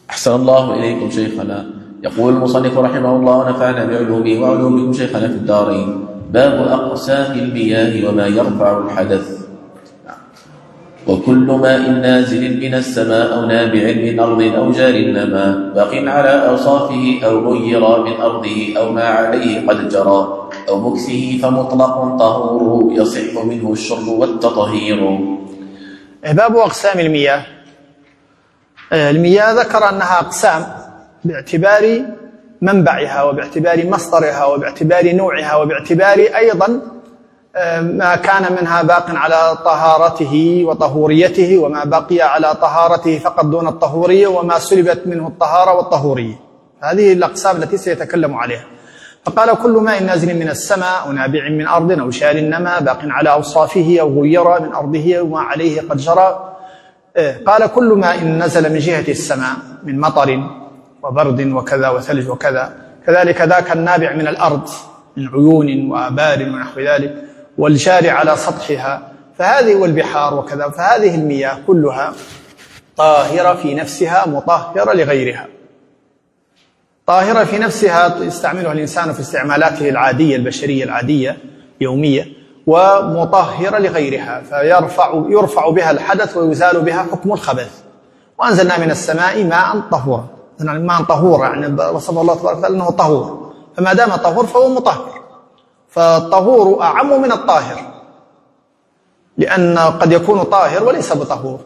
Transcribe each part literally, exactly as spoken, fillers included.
أحسن الله إليكم شيخنا. يقول المصنف رحمه الله ونفعنا بعلومه وعلومكم شيخنا في الدارين. باب أقسام المياه وما يرفع الحدث. وكل ماء نازل من السماء أو نابع من أرض أو جار النماء باق على أوصافه أو غير من أرضه أو ما عليه قد جرى أو مكسه فمطلق طهور يصح منه الشرب والتطهير. باب أقسام المياه. المياه ذكر أنها أقسام باعتبار منبعها وباعتبار مصدرها وباعتبار نوعها وباعتبار أيضا ما كان منها باق على طهارته وطهوريته وما بقي على طهارته فقط دون الطهورية وما سلبت منه الطهارة والطهورية. هذه الأقسام التي سيتكلم عليها. فقال كل ماء نازل من السماء أو نابع من أرض أو شار النماء باق على أوصافه أو غير من أرضه وما عليه قد جرى. قال كل ماء نزل من جهة السماء من مطر وبرد وكذا وثلج وكذا، كذلك ذاك النابع من الأرض من عيون وآبار ونحو ذلك، والجاري على سطحها، فهذه والبحار وكذا. فهذه المياه كلها طاهرة في نفسها مطهرة لغيرها. طاهرة في نفسها يستعملها الإنسان في استعمالاته العادية البشرية العادية يومية، ومطهرة لغيرها فيرفع يرفع بها الحدث ويزال بها حكم الخبث. وأنزلنا من السماء ماء طهورا، ماء طهور يعني وصف الله تبارك وتعالى أنه طهور، فما دام طهور فهو مطهر. فالطهور أعم من الطاهر، لأن قد يكون طاهر وليس بطهور.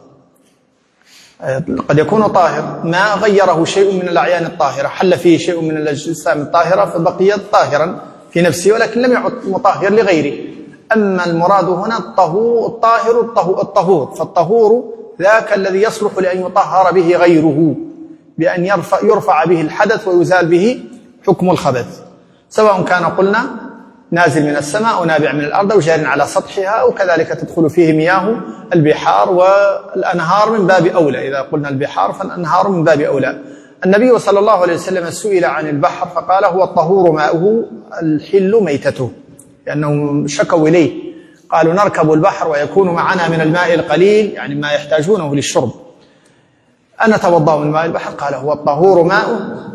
قد يكون طاهر ما غيره شيء من الأعيان الطاهرة، حل فيه شيء من الأجسام الطاهرة فبقي طاهرا في نفسه ولكن لم يعد مطهر لغيره. أما المراد هنا الطهور الطاهر الطهور، فالطهور ذاك الذي يصلح لأن يطهر به غيره بأن يرفع, يرفع به الحدث ويزال به حكم الخبث، سواء كان قلنا نازل من السماء أو نابع من الأرض أو جار على سطحها، وكذلك تدخل فيه مياه البحار والأنهار من باب أولى. إذا قلنا البحار فالأنهار من باب أولى. النبي صلى الله عليه وسلم سئل عن البحر فقال هو الطهور ماؤه الحل ميتته، لأنهم شكوا إليه قالوا نركب البحر ويكون معنا من الماء القليل يعني ما يحتاجونه للشرب، أنا توضأ من ماء البحر؟ قال هو الطهور ماؤه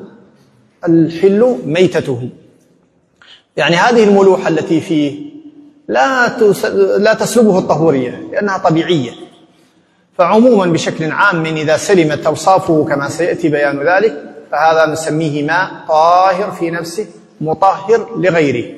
الحل ميتته. يعني هذه الملوحة التي فيه لا لا تسلبه الطهورية لأنها طبيعية. فعموما بشكل عام من إذا سلمت أوصافه كما سيأتي بيان ذلك فهذا نسميه ماء طاهر في نفسه مطهر لغيره،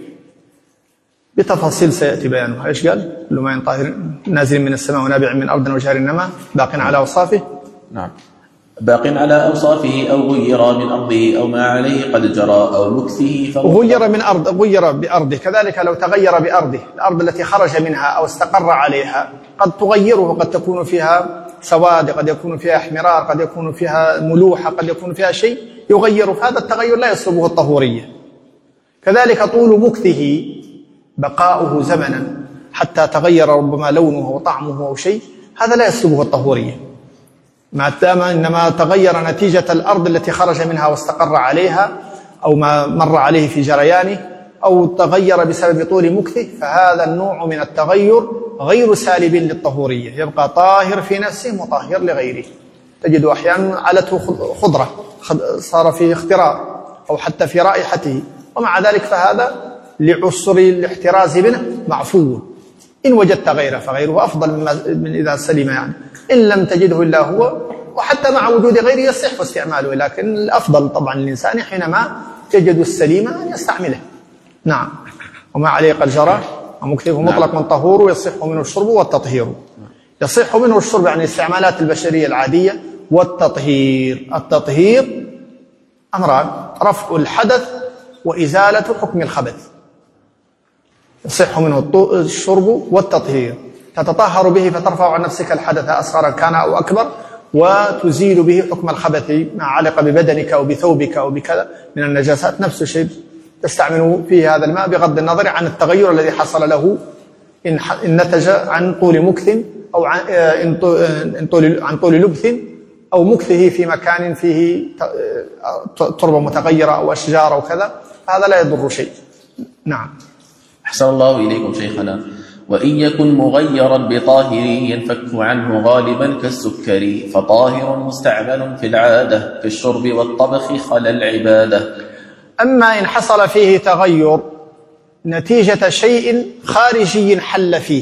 بتفاصيل سيأتي بيانها. إيش قال؟ كل ماء طاهر نازل من السماء ونابع من أرض وجار النماء باق على أوصافه. نعم. باق على أوصافه أو غير من أرضه أو ما عليه قد جرى أو مكسه غير من أرض غير بأرضه، كذلك لو تغير بأرضه الأرض التي خرج منها أو استقر عليها قد تغيره، قد تكون فيها سواد، قد يكون فيها احمرار، قد يكون فيها ملوحة، قد يكون فيها شيء يغير، هذا التغير لا يسلبه الطهورية. كذلك طول مكثه بقاؤه زمنا حتى تغير ربما لونه وطعمه أو شيء، هذا لا يسلبه الطهورية ما دام إنما تغير نتيجة الأرض التي خرج منها واستقر عليها أو ما مر عليه في جريانه أو تغير بسبب طول مكثه، فهذا النوع من التغير غير سالب للطهورية، يبقى طاهر في نفسه مطهر لغيره. تجد أحيانا علته خضرة صار فيه اخترار أو حتى في رائحته، ومع ذلك فهذا لعسر الاحتراز منه معفو. إن وجدت غيره فغيره أفضل من إذا سلم، يعني إن لم تجده إلا هو، وحتى مع وجود غيره يصح استعماله، لكن الأفضل طبعا للإنسان حينما يجد السليم أن يستعمله. نعم. وما عليه قد جرى ومكثه مطلق من طهور ويصح منه الشرب والتطهير. يصح منه الشرب يعني الاستعمالات البشرية العادية، والتطهير التطهير أمران: رفع الحدث وإزالة حكم الخبث. يصح منه الشرب والتطهير، تتطهر به فترفع عن نفسك الحدث أصغر كان أو أكبر، وتزيل به حكم الخبث ما علق ببدنك أو بثوبك أو بكذا من النجاسات، نفس الشيء تستعمل فيه هذا الماء بغض النظر عن التغير الذي حصل له إن نتج عن طول مكث أو عن طول عن طول لبث أو مكثه في مكان فيه تربة متغيرة أو أشجار أو كذا، هذا لا يضر شيء. نعم. أحسن الله إليكم شيخنا. وإن يكن مغيرا بطاهر ينفك عنه غالبا كالسكر، فطاهر مستعمل في العادة في الشرب والطبخ خلا العبادة. أما إن حصل فيه تغير نتيجة شيء خارجي حل فيه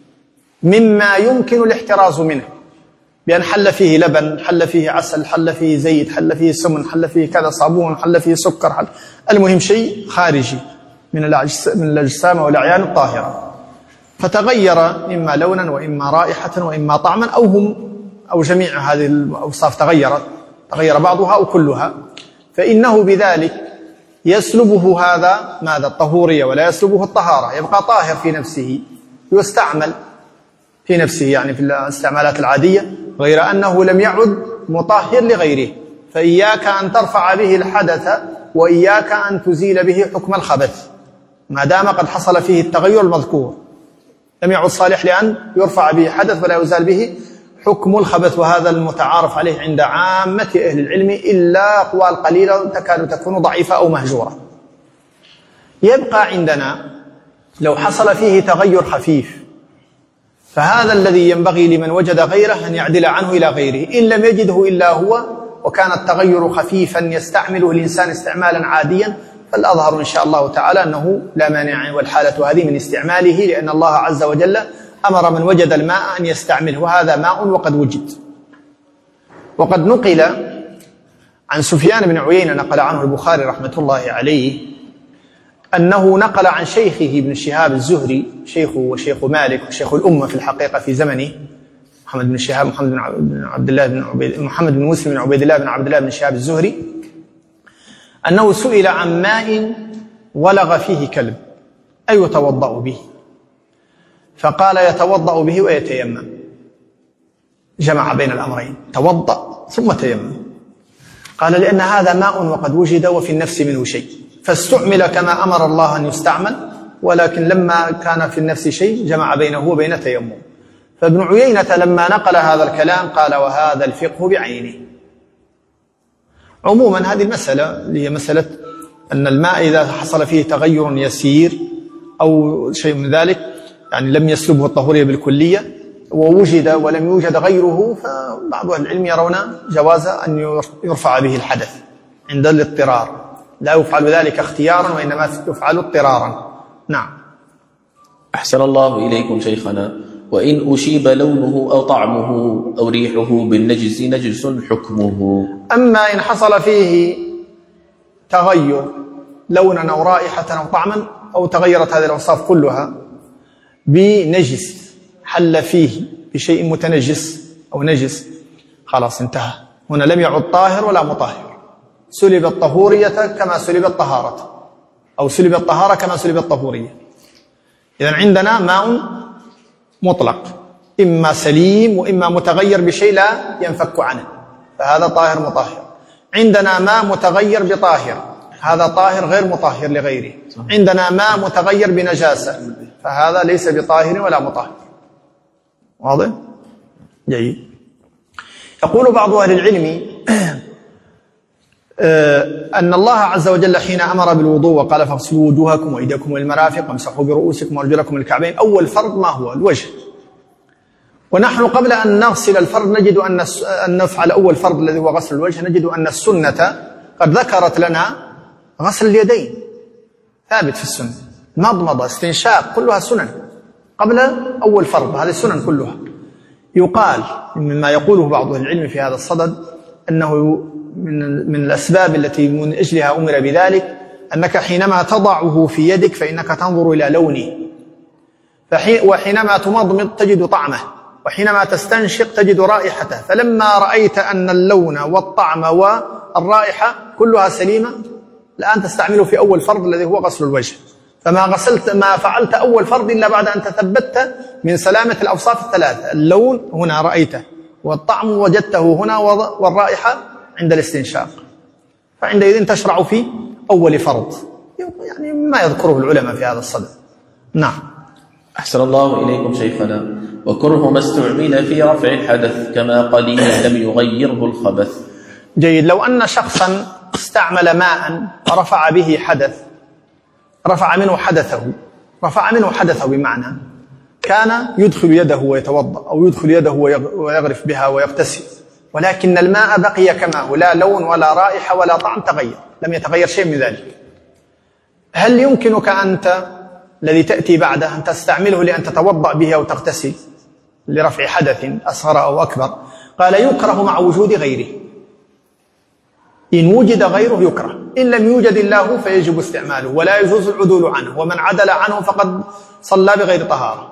مما يمكن الاحتراز منه، بأن حل فيه لبن، حل فيه عسل، حل فيه زيت، حل فيه سمن، حل فيه كذا صابون، حل فيه سكر، حل المهم شيء خارجي من الأجسام والأعيان الطاهرة، فتغير إما لونا وإما رائحة وإما طعما أو هم أو جميع هذه الأوصاف تغيرت، تغير بعضها أو كلها، فإنه بذلك يسلبه هذا ماذا؟ الطهورية، ولا يسلبه الطهارة، يبقى طاهر في نفسه يستعمل في نفسه يعني في الاستعمالات العادية، غير أنه لم يعد مطهر لغيره. فإياك أن ترفع به الحدث وإياك أن تزيل به حكم الخبث ما دام قد حصل فيه التغير المذكور، لم يعد صالح لأن يرفع به حدث ولا يزال به حكم الخبث، وهذا المتعارف عليه عند عامة أهل العلم إلا أقوال قليلة تكاد تكون ضعيفة أو مهجورة. يبقى عندنا لو حصل فيه تغير خفيف، فهذا الذي ينبغي لمن وجد غيره أن يعدل عنه إلى غيره، إن لم يجده إلا هو وكان التغير خفيفا يستعمله الإنسان استعمالا عاديا، فالأظهر إن شاء الله تعالى أنه لا مانع والحالة هذه من استعماله، لأن الله عز وجل أمر من وجد الماء أن يستعمله، وهذا ماء وقد وجد. وقد نقل عن سفيان بن عيينة نقل عنه البخاري رحمة الله عليه أنه نقل عن شيخه ابن شهاب الزهري، شيخه وشيخ مالك وشيخ الأمة في الحقيقة في زمنه، محمد بن شهاب محمد بن عبد الله بن عبيد محمد بن مسلم بن عبيد الله بن عبد الله بن شهاب الزهري، أنه سئل عن ماء ولغ فيه كلب أي يتوضأ به؟ فقال يتوضأ به ويتيمم، جمع بين الأمرين، توضأ ثم تيمم. قال لأن هذا ماء وقد وجد وفي النفس منه شيء، فاستعمل كما أمر الله أن يستعمل، ولكن لما كان في النفس شيء جمع بينه وبين تيمم. فابن عيينة لما نقل هذا الكلام قال وهذا الفقه بعينه. عموما هذه المسألة هي مسألة أن الماء إذا حصل فيه تغير يسير أو شيء من ذلك يعني لم يسلبه الطهورية بالكلية ووجد ولم يوجد غيره، فبعض أهل العلم يرون جواز أن يرفع به الحدث عند الاضطرار، لا يفعل ذلك اختيارا وإنما يفعل اضطرارا. نعم. أحسن الله إليكم شيخنا. وإن أشيب لونه أو طعمه أو ريحه بالنجس نجس حكمه. أما إن حصل فيه تغير لونا أو رائحة أو طعما أو تغيرت هذه الأوصاف كلها بنجس حل فيه بشيء متنجس أو نجس، خلاص انتهى، هنا لم يعد طاهر ولا مطهر، سلب الطهورية كما سلب الطهارة، أو سلب الطهارة كما سلب الطهورية. إذن عندنا ماء مطلق، إما سليم وإما متغير بشيء لا ينفك عنه، فهذا طاهر مطهر. عندنا ماء متغير بطاهر، هذا طاهر غير مطهر لغيره. عندنا ماء متغير بنجاسة، فهذا ليس بطاهر ولا مطهر. واضح؟ جيد. يقول بعض أهل العلم أن الله عز وجل حين أمر بالوضوء وقال فاغسلوا وجوهكم وأيديكم والمرافق وامسحوا برؤوسكم وأرجلكم الكعبين، أول فرض ما هو؟ الوجه. ونحن قبل أن نغسل الفرض نجد أن أن نفعل أول فرض الذي هو غسل الوجه، نجد أن السنة قد ذكرت لنا غسل اليدين، ثابت في السنة، مضمضة، استنشاق، كلها سنن قبل أول فرض، هذه السنن كلها. يقال مما يقوله بعض العلم في هذا الصدد أنه من من الأسباب التي من أجلها أمر بذلك أنك حينما تضعه في يدك فإنك تنظر إلى لونه، وحينما تمضمض تجد طعمه، وحينما تستنشق تجد رائحته، فلما رأيت أن اللون والطعم والرائحة كلها سليمة الآن تستعمله في أول فرض الذي هو غسل الوجه، فما غسلت ما فعلت أول فرض إلا بعد أن تثبت من سلامة الأوصاف الثلاثة، اللون هنا رأيته، والطعم وجدته هنا، والرائحة عند الاستنشاق، فعندئذ تشرع في أول فرض، يعني ما يذكره العلماء في هذا الصدد. نعم. أحسن الله إليكم شيخنا. وكره ما استعمل في رفع الحدث كما قليل لم يغيره الخبث. جيد. لو أن شخصا استعمل ماء ورفع به حدث، رفع منه حدثه رفع منه حدثه بمعنى كان يدخل يده ويتوضأ أو يدخل يده ويغرف بها ويغتسل، ولكن الماء بقي كما هو، لا لون ولا رائحة ولا طعم تغير، لم يتغير شيء من ذلك. هل يمكنك أنت الذي تأتي بعده أن تستعمله لأن تتوضأ به أو تغتسل لرفع حدث أصغر أو أكبر؟ قال يكره مع وجود غيره، إن وجد غيره يكره، إن لم يوجد الله فيجب استعماله ولا يجوز العدول عنه، ومن عدل عنه فقد صلى بغير طهارة.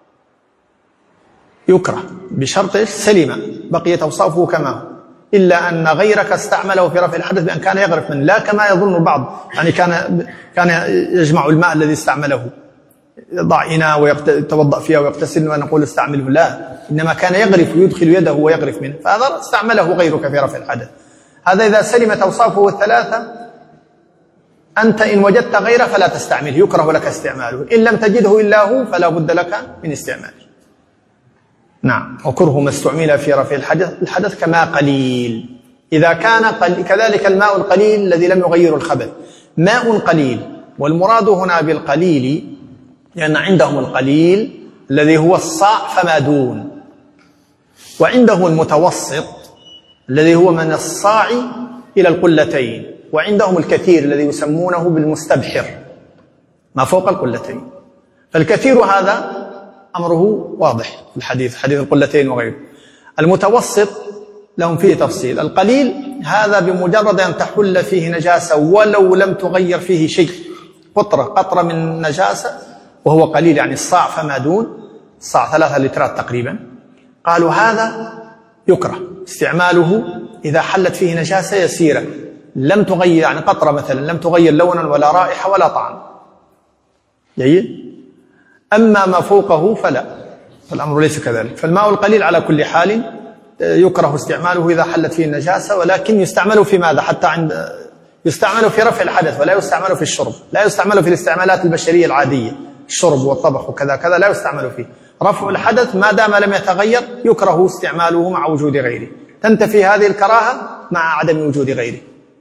يكره بشرط سلم بقيت أوصافه كما هو، إلا أن غيرك استعمله في رفع الحدث بأن كان يغرف منه، لا كما يظن البعض، يعني كان كان يجمع الماء الذي استعمله، يضع إناء ويتوضأ فيها ويغتسل ونقول استعمله، لا، إنما كان يغرف ويدخل يده ويغرف منه، فهذا استعمله غيرك في رفع الحدث. هذا إذا سلمت أوصافه الثلاثة، أنت إن وجدت غيره فلا تستعمله، يكره لك استعماله، إن لم تجده إلا هو فلا بد لك من استعماله. نعم. وكره ما استعمل في رفع الحدث الحدث كما قليل، إذا كان قليل، كذلك الماء القليل الذي لم يغير الخبث، ماء قليل، والمراد هنا بالقليل لأن عندهم القليل الذي هو الصاع فما دون، وعندهم المتوسط الذي هو من الصاع إلى القلتين، وعندهم الكثير الذي يسمونه بالمستبحر ما فوق القلتين. فالكثير هذا أمره واضح في الحديث، حديث القلتين وغيره. المتوسط لهم فيه تفصيل. القليل هذا بمجرد أن تحل فيه نجاسة ولو لم تغير فيه شيء، قطرة قطرة من نجاسة وهو قليل، يعني الصاع فما دون، الصاع ثلاثة لترات تقريبا، قالوا هذا يكره استعماله إذا حلت فيه نجاسة يسيرة لم تغير، يعني قطرة مثلا لم تغير لونا ولا رائحة ولا طعم. جيد. أما ما فوقه فلا، فالأمر ليس كذلك. فالماء القليل على كل حال يكره استعماله إذا حلت فيه النجاسة، ولكن يستعمل في ماذا؟ حتى عند يستعمل في رفع الحدث ولا يستعمل في الشرب، لا يستعمل في الاستعمالات البشرية العادية، الشرب والطبخ وكذا كذا لا يستعمل فيه. رفع الحدث ما دام لم يتغير يكره استعماله مع وجود غيره، تنتفي هذه الكراهة مع عدم وجود غيره.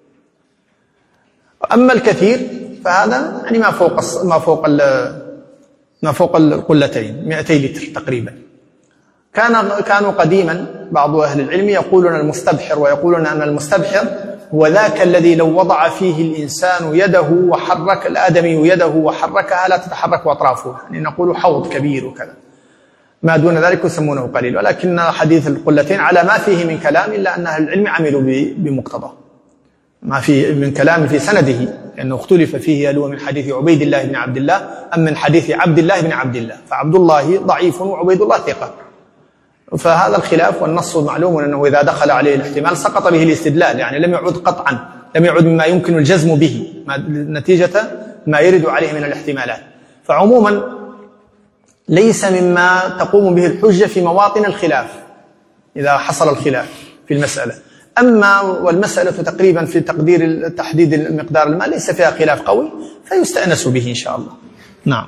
أما الكثير فهذا يعني ما فوق ما فوق ما فوق القلتين، مئتي لتر تقريبا. كان كانوا قديما بعض أهل العلم يقولون المستبحر، ويقولون أن المستبحر هو ذاك الذي لو وضع فيه الإنسان يده وحرك الآدمي يده وحركها لا تتحرك أطرافه، يعني نقول حوض كبير وكذا، ما دون ذلك يسمونه قليل. ولكن حديث القلتين على ما فيه من كلام، إلا أن أهل العلم عملوا بمقتضاه ما في من كلام في سنده، لأنه اختلف فيه هل هو من حديث عبيد الله بن عبد الله أم من حديث عبد الله بن عبد الله، فعبد الله ضعيف وعبيد الله ثقة، فهذا الخلاف. والنص معلوم أنه إذا دخل عليه الاحتمال سقط به الاستدلال، يعني لم يعد قطعا، لم يعد مما يمكن الجزم به نتيجة ما يرد عليه من الاحتمالات. فعموما ليس مما تقوم به الحجة في مواطن الخلاف إذا حصل الخلاف في المسألة. أما والمسألة تقريبا في تقدير تحديد المقدار الماء ليس فيها خلاف قوي، فيستأنس به إن شاء الله. نعم.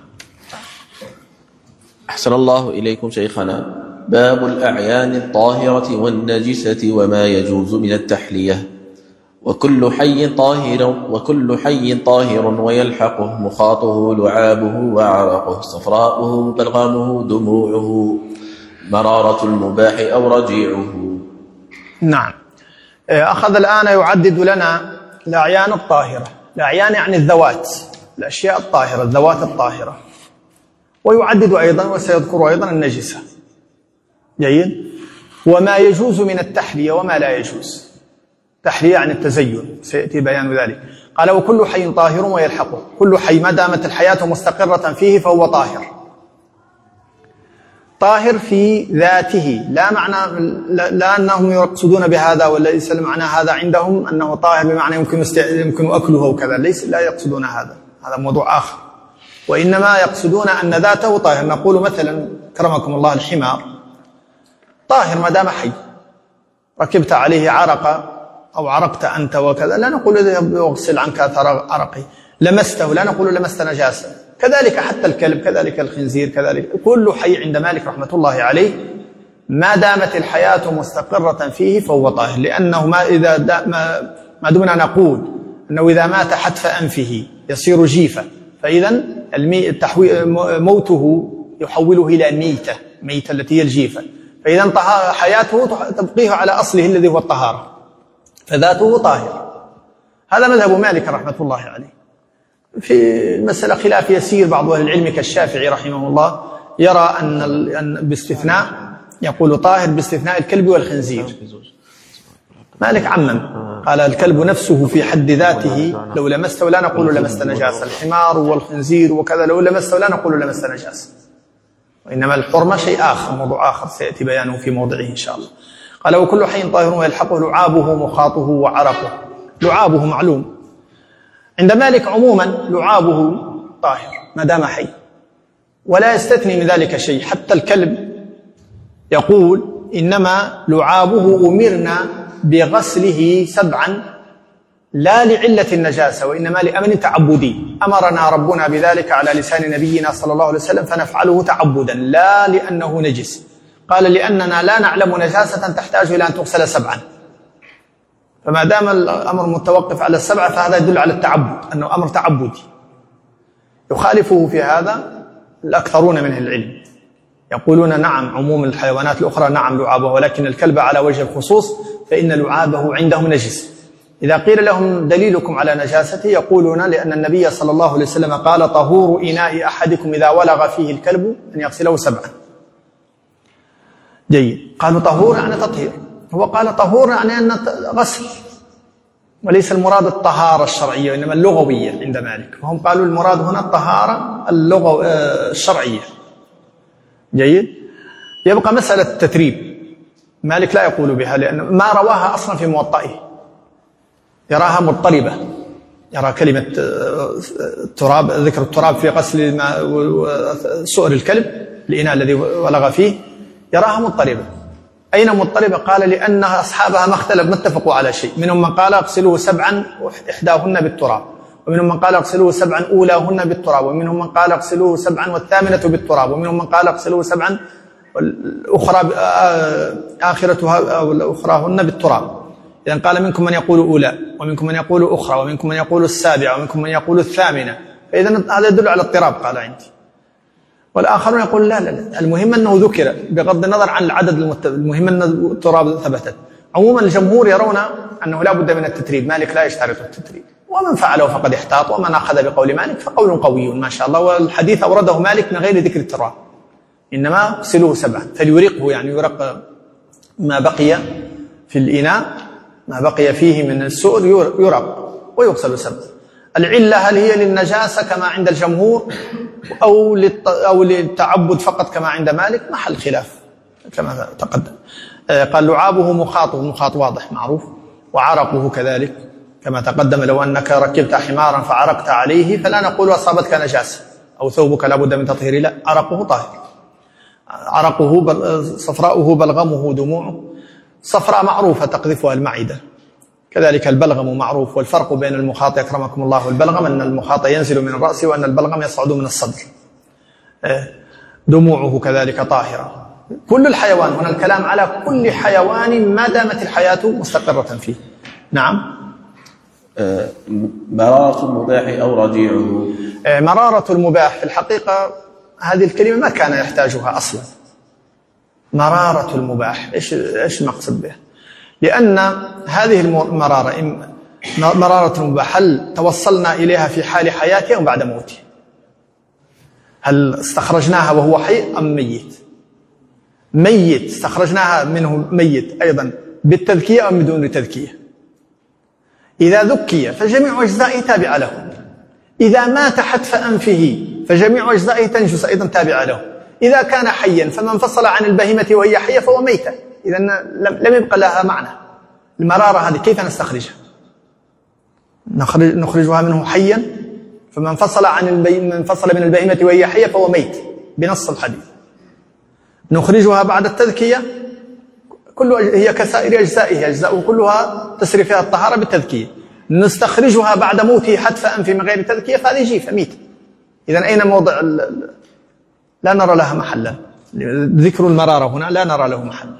أحسن الله إليكم شيخنا. باب الأعيان الطاهرة والنجسة وما يجوز من التحلية. وكل حي طاهر وكل حي طاهر ويلحقه مخاطه لعابه وعرقه صفراؤه بلغامه دموعه مرارة المباح أو رجيعه. نعم. أخذ الآن يعدد لنا الأعيان الطاهرة. الأعيان يعني الذوات، الأشياء الطاهرة، الذوات الطاهرة. ويعدد أيضا وسيذكر أيضا النجسة. جيد. وما يجوز من التحلية وما لا يجوز. تحلية عن التزين، سيأتي بيان ذلك. قال وكل حي طاهر ويلحقه، كل حي ما دامت الحياة مستقرة فيه فهو طاهر. طاهر في ذاته، لا معنى لا, لا أنهم يقصدون بهذا وليس المعنى هذا عندهم أنه طاهر بمعنى يمكن يمكن أكله وكذا، ليس لا يقصدون هذا، هذا موضوع آخر. وإنما يقصدون أن ذاته طاهر. نقول مثلا كرمكم الله الحمار طاهر ما دام حي، ركبت عليه عرق أو عرقت أنت وكذا، لا نقول يغسل عنك أثر عرقه. لمسته لا نقول لمست نجاسة. كذلك حتى الكلب، كذلك الخنزير، كذلك كل حي عند مالك رحمة الله عليه ما دامت الحياة مستقرة فيه فهو طاهر، لأنه ما إذا ما, ما دمنا نقول أنه إذا مات حتف أنفه يصير جيفة، فإذا موته يحوله إلى ميتة، ميتة التي هي الجيفة، فإذا حياته تبقيه على أصله الذي هو الطهارة، فذاته طاهرة. هذا مذهب مالك رحمة الله عليه. في المسألة خلاف يسير، بعض أهل العلم كالشافعي رحمه الله يرى أن باستثناء، يقول طاهر باستثناء الكلب والخنزير. مالك عمم، قال الكلب نفسه في حد ذاته لو لمسته لا نقول لمست نجاسة، الحمار والخنزير وكذا لو لمسته لا نقول لمست نجاسة، وإنما الحرمة شيء آخر، موضوع آخر سيأتي بيانه في موضعه إن شاء الله. قال وكل حي طاهر ويلحقه لعابه مخاطه وعرقه. لعابه معلوم عند مالك عموما، لعابه طاهر ما دام حي، ولا يستثني من ذلك شيء. حتى الكلب يقول إنما لعابه أمرنا بغسله سبعا لا لعلة النجاسة وإنما لأمر تعبدي، أمرنا ربنا بذلك على لسان نبينا صلى الله عليه وسلم فنفعله تعبدا لا لأنه نجس. قال لأننا لا نعلم نجاسة تحتاج إلى أن تغسل سبعا، فما دام الأمر متوقف على السبعة فهذا يدل على التعبد، أنه أمر تعبدي. يخالفه في هذا الأكثرون من العلم، يقولون نعم عموم الحيوانات الأخرى نعم لعابه، ولكن الكلب على وجه الخصوص فإن لعابه عندهم نجس. إذا قيل لهم دليلكم على نجاسته يقولون لأن النبي صلى الله عليه وسلم قال طهور إناء أحدكم إذا ولغ فيه الكلب أن يغسله سبعا. جيد. قالوا طهور يعني تطهير، هو قال طهور يعني أن غسل، وليس المراد الطهارة الشرعية وإنما اللغوية عند مالك، فهم قالوا المراد هنا الطهارة اللغو الشرعية. جيد. يبقى مسألة التتريب، مالك لا يقول بها لأن ما رواها أصلا في موطئه، يراها مضطربة، يرى كلمة التراب، ذكر التراب في غسل سؤر الكلب الإناء الذي ولغ فيه، يراها مضطربة. أين مضطربة؟ قال لأن أصحابها ما اختلف ما اتفقوا على شيء، منهم من قال اغسلوه سبعا إحداهن بالتراب، ومنهم من قال اغسلوه سبعا أولاهن بالتراب، ومنهم من قال اغسلوه سبعا والثامنة بالتراب، ومنهم من قال اغسلوه سبعا والأخرى آخرتها أو الأخراهن بالتراب. إذن قال منكم من يقول أولى، ومنكم من يقول أخرى، ومنكم من يقول السابعة، ومنكم من يقول الثامنة، فإذن هذا يدل على اضطراب قال عندي. والآخرون يقول لا لا لا، المهم أنه ذكر بغض النظر عن العدد المتبع، المهم أن التراب ثبتت. عموما الجمهور يرون أنه لا بد من التتريب، مالك لا يشترط التتريب، ومن فعله فقد احتاط، ومن أخذ بقول مالك فقول قوي ما شاء الله. والحديث أورده مالك من غير ذكر التراب، إنما اغسلوه سبعا، فليرقه يعني يرق ما بقي في الإناء، ما بقي فيه من السؤر يرق ويغسل سبعا. العلة هل هي للنجاسة كما عند الجمهور أو أو للتعبد فقط كما عند مالك؟ محل خلاف كما تقدم. قال لعابه مخاطه، المخاط واضح معروف، وعرقه كذلك كما تقدم. لو أنك ركبت حمارا فعرقت عليه فلا نقول أصابتك نجاسة أو ثوبك لا بد من تطهيره، لا، عرقه طاهر. عرقه صفراؤه بلغمه دموعه، صفراء معروفة تقذفها المعدة، كذلك البلغم معروف. والفرق بين المخاط أكرمكم الله والبلغم أن المخاط ينزل من الرأس وأن البلغم يصعد من الصدر. دموعه كذلك طاهرة. كل الحيوان، هنا الكلام على كل حيوان ما دامت الحياة مستقرة فيه. نعم. مرارة المباح أو رجيعه. مرارة المباح في الحقيقة هذه الكلمة ما كان يحتاجها أصلا. مرارة المباح إيش إيش المقصد به؟ لأن هذه المرارة مرارة المباح هل توصلنا إليها في حال حياته أو بعد موته؟ هل استخرجناها وهو حي أم ميت؟ ميت استخرجناها منه ميت أيضا بالتذكية أم بدون تذكية؟ إذا ذكي فجميع أجزائه تابعة له، إذا مات حتف أنفه فجميع أجزائه تنجس أيضا تابعة له، إذا كان حيا فما انفصل عن البهيمة وهي حية فهو ميتة، إذا لم يبقى لها معنى. المرارة هذه كيف نستخرجها؟ نخرج نخرجها منه حيا، فما انفصل عن البهيمة انفصل من البهيمة وهي حية فهو ميت بنص الحديث. نخرجها بعد التذكية، كل هي كسائر أجزائها، أجزاء كلها تسري فيها الطهارة بالتذكية. نستخرجها بعد موته حتف أنف من غير تذكية فهذه جيفة ميت. إذن أين موضع ال... لا نرى لها محلا، ذكر المرارة هنا لا نرى له محلا.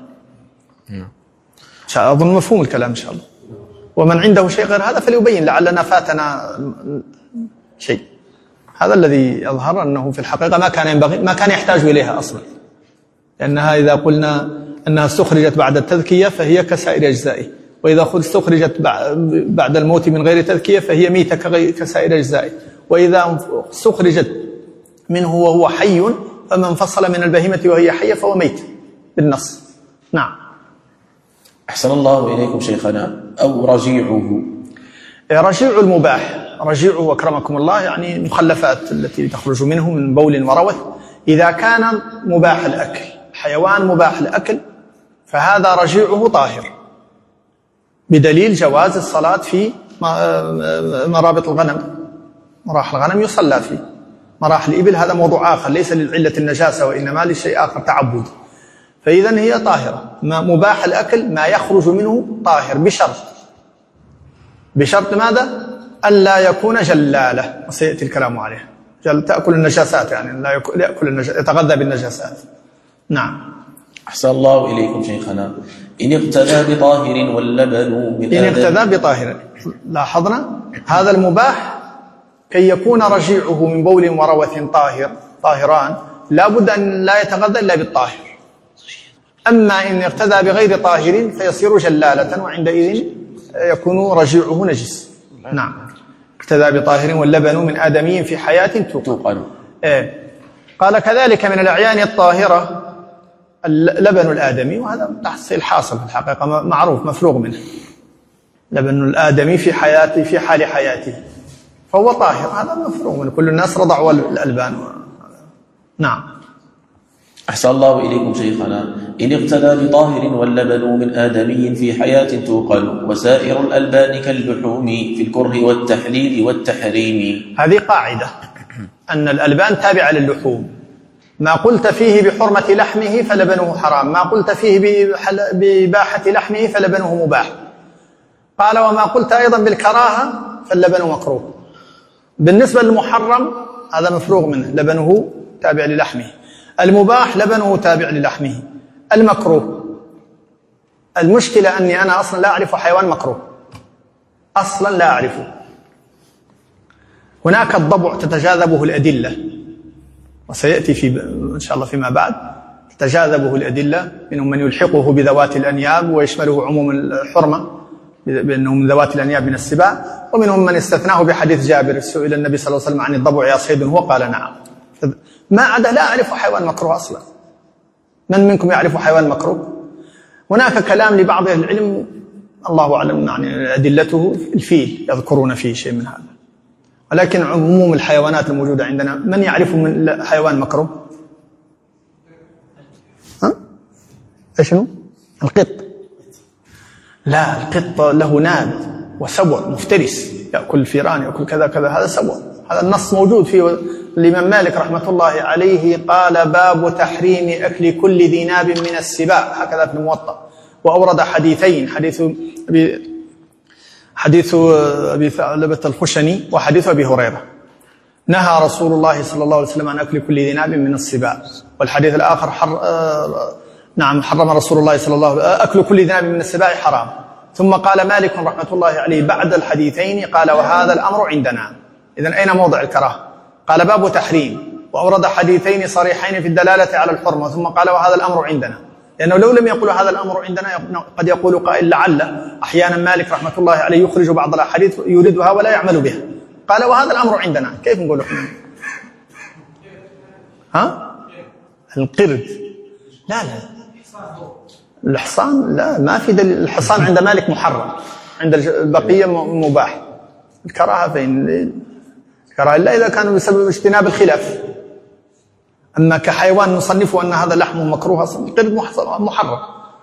أظن مفهوم الكلام إن شاء الله. ومن عنده شيء غير هذا فليبين، لعلنا فاتنا شيء. هذا الذي يظهر أنه في الحقيقة ما كان ينبغي، ما كان يحتاج إليها أصلا، لأنها إذا قلنا أنها استخرجت بعد التذكية فهي كسائر أجزائه، وإذا استخرجت بعد الموت من غير تذكية فهي ميتة كسائر أجزائه، وإذا استخرجت منه وهو حي فما انفصل من البهيمة وهي حية فهو ميت بالنص. نعم. أحسن الله إليكم شيخنا. أو رجيعه. رجيع المباح، رجيعه أكرمكم الله يعني المخلفات التي تخرج منه من بول وروث، إذا كان مباح الأكل، حيوان مباح الأكل، فهذا رجيعه طاهر، بدليل جواز الصلاة في مرابط الغنم، مراح الغنم يصلى فيه، مراح الإبل هذا موضوع آخر ليس للعلة النجاسة وإنما لشيء آخر تعبد، فإذا هي طاهرة. ما مباح الأكل ما يخرج منه طاهر بشرط، بشرط ماذا؟ ألا يكون جلالة، وسيأتي الكلام عليه. جل تأكل النجاسات يعني لا يأكل النجاسات، يتغذى بالنجاسات. نعم. أحسن الله إليكم شيخنا. إن اقتدى بطاهر واللبن من إن اقتدى بطاهر، لاحظنا هذا المباح كي يكون رجيعه من بول وروث طاهر طاهران لا بد أن لا يتغذى إلا بالطاهر. أما إن اقتدى بغير طاهر فيصير جلالة، وعندئذ يكون رجيعه نجس. نعم. اقتدى بطاهر واللبن من آدمي في حياة توقن. إيه. قال كذلك من الأعيان الطاهرة لبن الآدمي، وهذا تحصيل حاصل في الحقيقة معروف مفروغ منه، لبن الآدمي في حياته في حال حياته فهو طاهر، هذا مفروغ منه، كل الناس رضعوا الألبان. نعم. أحسن الله إليكم شيخنا. إن اقتدى بطاهر واللبن من آدمي في حياة توقن، وسائر الألبان كاللحوم في الكره والتحليل والتحريم. هذه قاعدة أن الألبان تابعة للحوم، ما قلت فيه بحرمة لحمه فلبنه حرام، ما قلت فيه بإباحة لحمه فلبنه مباح. قال وما قلت أيضا بالكراهة فاللبن مكروه. بالنسبة للمحرم هذا مفروغ منه، لبنه تابع للحمه. المباح لبنه تابع للحمه. المكروه، المشكلة أني أنا أصلا لا أعرف حيوان مكروه، أصلا لا أعرفه. هناك الضبع تتجاذبه الأدلة، وسيأتي في إن شاء الله فيما بعد، تتجاذبه الأدلة، منهم من يلحقه بذوات الأنياب ويشمله عموم الحرمة بأنه من ذوات الأنياب من السباع، ومنهم من استثناه بحديث جابر سئل النبي صلى الله عليه وسلم عن الضبع يصيد هو قال نعم. ما عدا لا أعرف حيوان مكروه أصلا. من منكم يعرف حيوان مكروه؟ هناك كلام لبعض أهل العلم الله أعلم يعني أدلته، الفيل يذكرون فيه شيء من هذا، ولكن عموم الحيوانات الموجودة عندنا من يعرف من حيوان مكروه؟ ها؟ إيش هو؟ القط. لا، القط له ناب وسبع مفترس، يأكل الفيران يأكل كذا كذا، هذا سبع. هذا النص موجود في الإمام مالك رحمة الله عليه قال باب تحريم أكل كل ذي ناب من السباع، هكذا في الموطأ. وأورد حديثين، حديث حديث أبي ثعلبة الخشني وحديث أبي هريرة، نهى رسول الله صلى الله عليه وسلم عن أكل كل ذي ناب من السباع. والحديث الآخر حر... نعم حرم رسول الله صلى الله عليه وسلم أكل كل ذي ناب من السباع حرام. ثم قال مالك رحمة الله عليه بعد الحديثين قال وهذا الأمر عندنا. إذن أين موضع الكراهة؟ قال باب تحريم، وأورد حديثين صريحين في الدلالة على الحرمة، ثم قال وهذا الأمر عندنا. لأنه لو لم يقول هذا الأمر عندنا قد يقول قائل لعل أحيانا مالك رحمة الله عليه يخرج بعض الأحاديث يريدها ولا يعمل بها. قال وهذا الأمر عندنا، كيف نقول لكم؟ ها؟ القرد؟ لا لا، الحصان لا، ما في دليل. الحصان عند مالك محرم، عند البقية مباح. الكراهة فين؟ الكراهة إلا إذا كانوا بسبب اجتناب الخلاف. أما كحيوان نصنفه أن هذا لحمه مكروه أصلا، القرد محرم.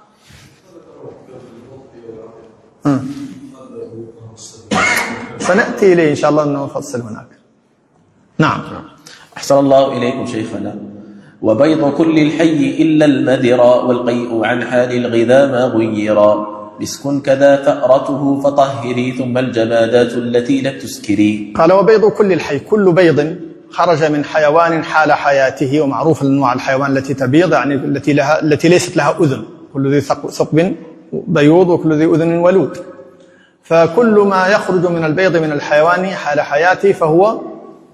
سنأتي إليه إن شاء الله أنه نفصل هناك. نعم. أحسن الله إليكم شيخنا. وبيض كل الحي إلا المذرى والقيء عن حال الغذاء ما غيرا، مسك كذا فأرته فطهري ثم الجمادات التي لم تسكري. قال وبيض كل الحي، كل بيض خرج من حيوان حال حياته، ومعروف أنواع الحيوان التي تبيض يعني التي لها التي ليست لها أذن، كل ذي ثقب بيوض وكل ذي أذن ولود. فكل ما يخرج من البيض من الحيوان حال حياته فهو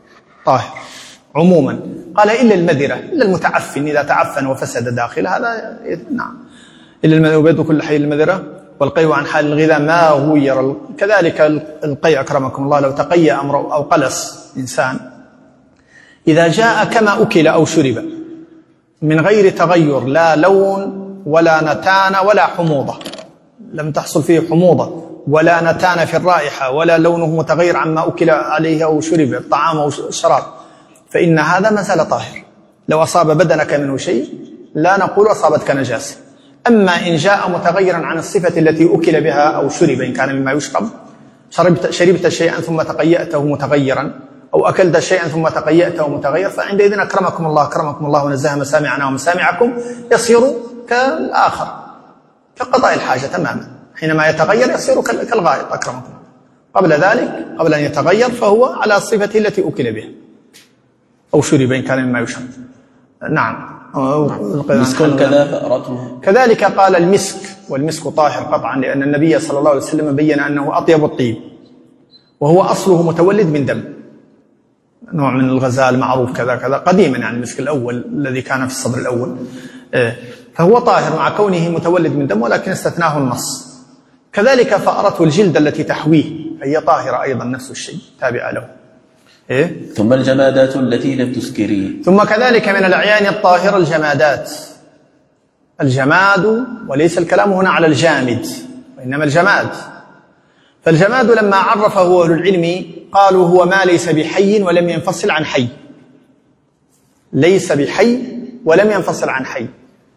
طاهر عموما. قال إلا المذرة، إلا المتعفن إذا تعفن وفسد داخله، هذا نعم. إلا المذرة وبيض كل حي المذرة والقيء عن حال الغذاء ما غير. كذلك القيء أكرمكم الله، لو تقي أمر أو قلص إنسان إذا جاء كما أكل أو شرب من غير تغير، لا لون ولا نتان ولا حموضة، لم تحصل فيه حموضة ولا نتان في الرائحة ولا لونه متغير عما أكل عليه أو شرب الطعام أو الشراب، فإن هذا ما زال طاهر. لو أصاب بدنك منه شيء لا نقول أصابتك نجاسة. أما إن جاء متغيرا عن الصفة التي أكل بها أو شرب، إن كان مما يشرب، شربت, شربت شيئا ثم تقيأته متغيرا أو أكلت شيئا ثم تقيأته متغير، فعندئذ أكرمكم الله أكرمكم الله ونزه مسامعنا ومسامعكم يصير كالآخر كقضاء الحاجة تماما. حينما يتغير يصير كالغائط أكرمكم. قبل ذلك قبل أن يتغير فهو على الصفة التي أكل بها أو شرب إن كان مما يشرب. نعم. مسك كذا فأرته. كذلك قال المسك، والمسك طاهر قطعا، لأن النبي صلى الله عليه وسلم بين أنه أطيب الطيب، وهو أصله متولد من دم، نوع من الغزال معروف كذا كذا قديما، يعني المسك الأول الذي كان في الصدر الأول، فهو طاهر مع كونه متولد من دم، ولكن استثناه النص. كذلك فأرته الجلد التي تحويه فهي طاهرة أيضا نفس الشيء تابعة له. إيه؟ ثم الجمادات التي لم تسكري. ثم كذلك من الأعيان الطاهرة الجمادات، الجماد، وليس الكلام هنا على الجامد وإنما الجماد. فالجماد لما عرفه أهل العلم قالوا هو ما ليس بحي ولم ينفصل عن حي، ليس بحي ولم ينفصل عن حي.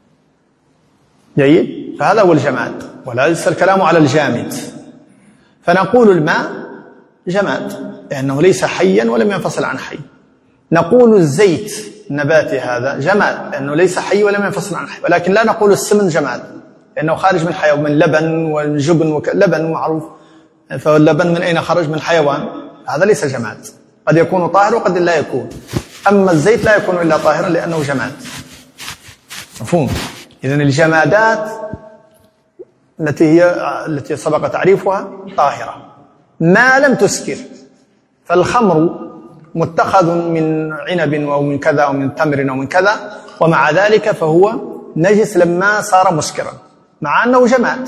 جيد؟ فهذا هو الجماد، وليس الكلام على الجامد. فنقول الماء جماد لأنه ليس حيا ولم ينفصل عن حي. نقول الزيت النباتي هذا جماد لأنه ليس حي ولم ينفصل عن حي، ولكن لا نقول السمن جماد لأنه خارج من حيوان، من لبن والجبن وك... لبن معروف، فاللبن من أين خرج؟ من حيوان، هذا ليس جماد، قد يكون طاهر وقد لا يكون. أما الزيت لا يكون إلا طاهرا لأنه جماد. مفهوم؟ إذن الجمادات التي هي التي سبق تعريفها طاهرة ما لم تسكر. فالخمر متخذ من عنب أو من كذا أو من تمر أو من كذا، ومع ذلك فهو نجس لما صار مسكرا مع أنه جماد.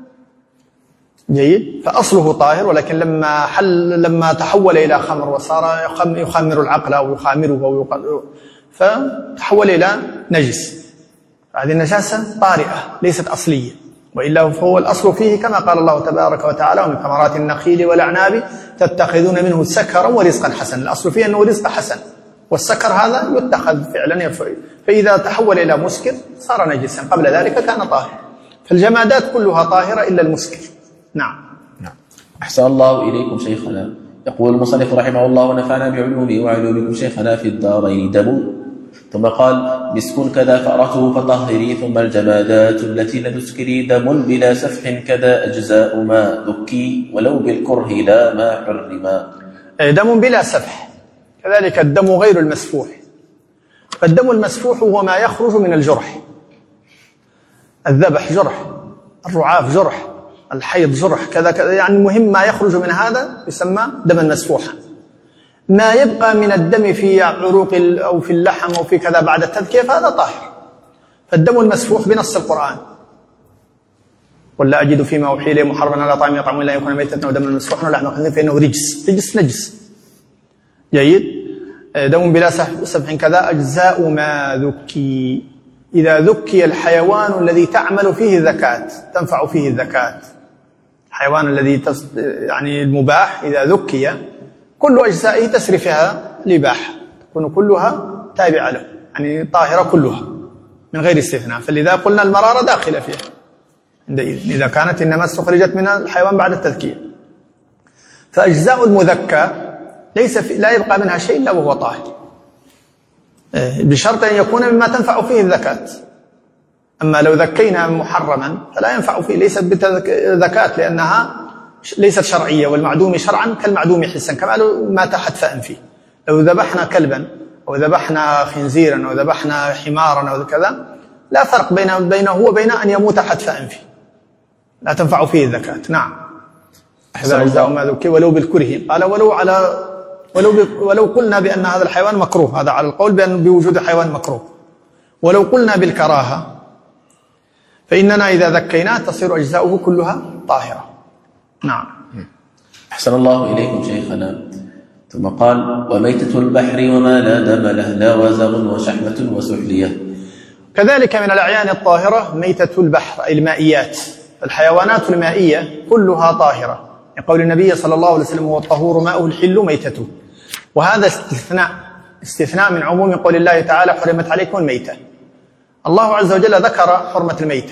جيد؟ فأصله طاهر، ولكن لما حل لما تحول إلى خمر وصار يخمر العقل أو يخامره أو فتحول إلى نجس. هذه النجاسة طارئة ليست أصلية، وإلا فهو الأصل فيه كما قال الله تبارك وتعالى: ومن ثمرات النخيل والأعناب تتخذون منه سكرا ورزقا حسنا. الأصل فيه أنه رزق حسن، والسكر هذا يتخذ فعلا، فإذا تحول إلى مسكر صار نجسا، قبل ذلك كان طاهر. فالجمادات كلها طاهرة إلا المسكر. نعم. نعم. أحسن الله إليكم شيخنا. يقول المصنف رحمه الله ونفعنا بعلومه وعلومكم شيخنا في الدارين. دم. ثم قال: مسك كذا فأرته فطهري. ثم الجمادات التي لم تسكري دم بلا سفح كذا أجزاء ما ذكي ولو بالكره لا ما حرما. دم بلا سفح. كذلك الدم غير المسفوح. فالدم المسفوح هو ما يخرج من الجرح. الذبح جرح، الرعاف جرح، الحيض جرح، كذا كذا، يعني مهم ما يخرج من هذا يسمى دما مسفوحا. ما يبقى من الدم في عروق أو في اللحم أو في كذا بعد التذكية فهذا طاهر. فالدم المسفوح بنص القرآن: ولا أجد فيما أوحي إلي محرما على طعام يطعم إلا يكون ميتة ودما مسفوحا ولحم خنزير فإنه رجس. رجس نجس. جيد؟ دم بلا سفح كذا أجزاء ما ذكي. إذا ذكي الحيوان الذي تعمل فيه الذكاة، تنفع فيه الذكاة، الحيوان الذي تص... يعني المباح، إذا ذكي كل أجزائه تسري فيها الإباحة، تكون كلها تابعة له، يعني طاهرة كلها من غير استثناء. فلذا قلنا المرارة داخلة فيها عندئذ إذا كانت إنما استخرجت من الحيوان بعد التذكية. فأجزاء المذكى ليس في... لا يبقى منها شيء إلا وهو طاهر، بشرط أن يكون مما تنفع فيه الذكاة. أما لو ذكينا محرما فلا ينفع فيه، ليست بذكاة لأنها ليست شرعية، والمعدوم شرعا كالمعدوم حسا، كما لو مات حتفاء فيه. لو ذبحنا كلبا أو ذبحنا خنزيرا أو ذبحنا حمارا أو كذا لا فرق بين بينه وبين أن يموت حتفاء فيه، لا تنفع فيه الذكاة. نعم. أحسن الله ما ذكي ولو بالكره. قال ولو على ولو, ولو قلنا بأن هذا الحيوان مكروه، هذا على القول بأن بوجود حيوان مكروه، ولو قلنا بالكراهة فإننا إذا ذكيناه تصير أجزاؤه كلها طاهرة. نعم. أحسن الله إليكم شيخنا. ثم قال: وميتة البحر وما لا دم له لا وزغ وشحمة وسحلية. كذلك من الأعيان الطاهرة ميتة البحر أي المائيات، الحيوانات المائية كلها طاهرة، يقول النبي صلى الله عليه وسلم: هو الطهور ماؤه الحل ميتته. وهذا استثناء استثناء من عموم قول الله تعالى: حرمت عليكم الميتة. الله عز وجل ذكر حرمة الميتة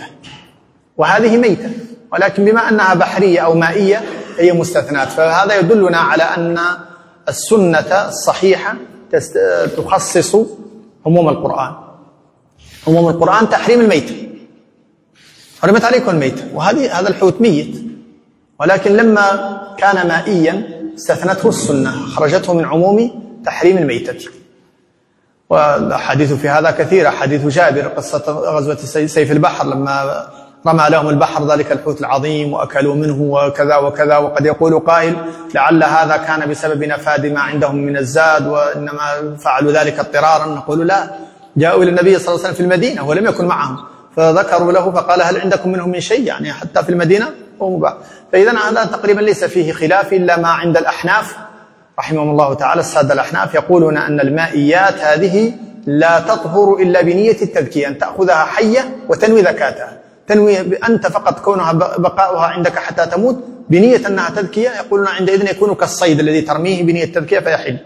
وهذه ميتة، ولكن بما أنها بحرية أو مائية هي مستثنات، فهذا يدلنا على أن السنة الصحيحة تخصص عموم القرآن. عموم القرآن تحريم الميتة، حرمت عليكم الميتة، وهذه هذا الحوت ميت، ولكن لما كان مائيا استثنته السنة، خرجته من عموم تحريم الميتة. والأحاديث في هذا كثيرة، حديث جابر قصة غزوة سيف البحر لما رمى لهم البحر ذلك الحوت العظيم وأكلوا منه وكذا وكذا، وقد يقول قائل: لعل هذا كان بسبب نفاد ما عندهم من الزاد وإنما فعلوا ذلك اضطرارا. نقول لا، جاءوا إلى النبي صلى الله عليه وسلم في المدينة ولم يكن معهم، فذكروا له فقال: هل عندكم منهم من شيء؟ يعني حتى في المدينة هو مباح. فإذا هذا تقريبا ليس فيه خلاف إلا ما عند الأحناف رحمهم الله تعالى. السادة الأحناف يقولون أن المائيات هذه لا تطهر إلا بنية التذكية، أن تأخذها حية وتنوي ذكاتها، تنوي أنت فقط كونها بقاؤها عندك حتى تموت بنية أنها تذكية. يقولون عندئذ يكون كالصيد الذي ترميه بنية التذكية فيحل.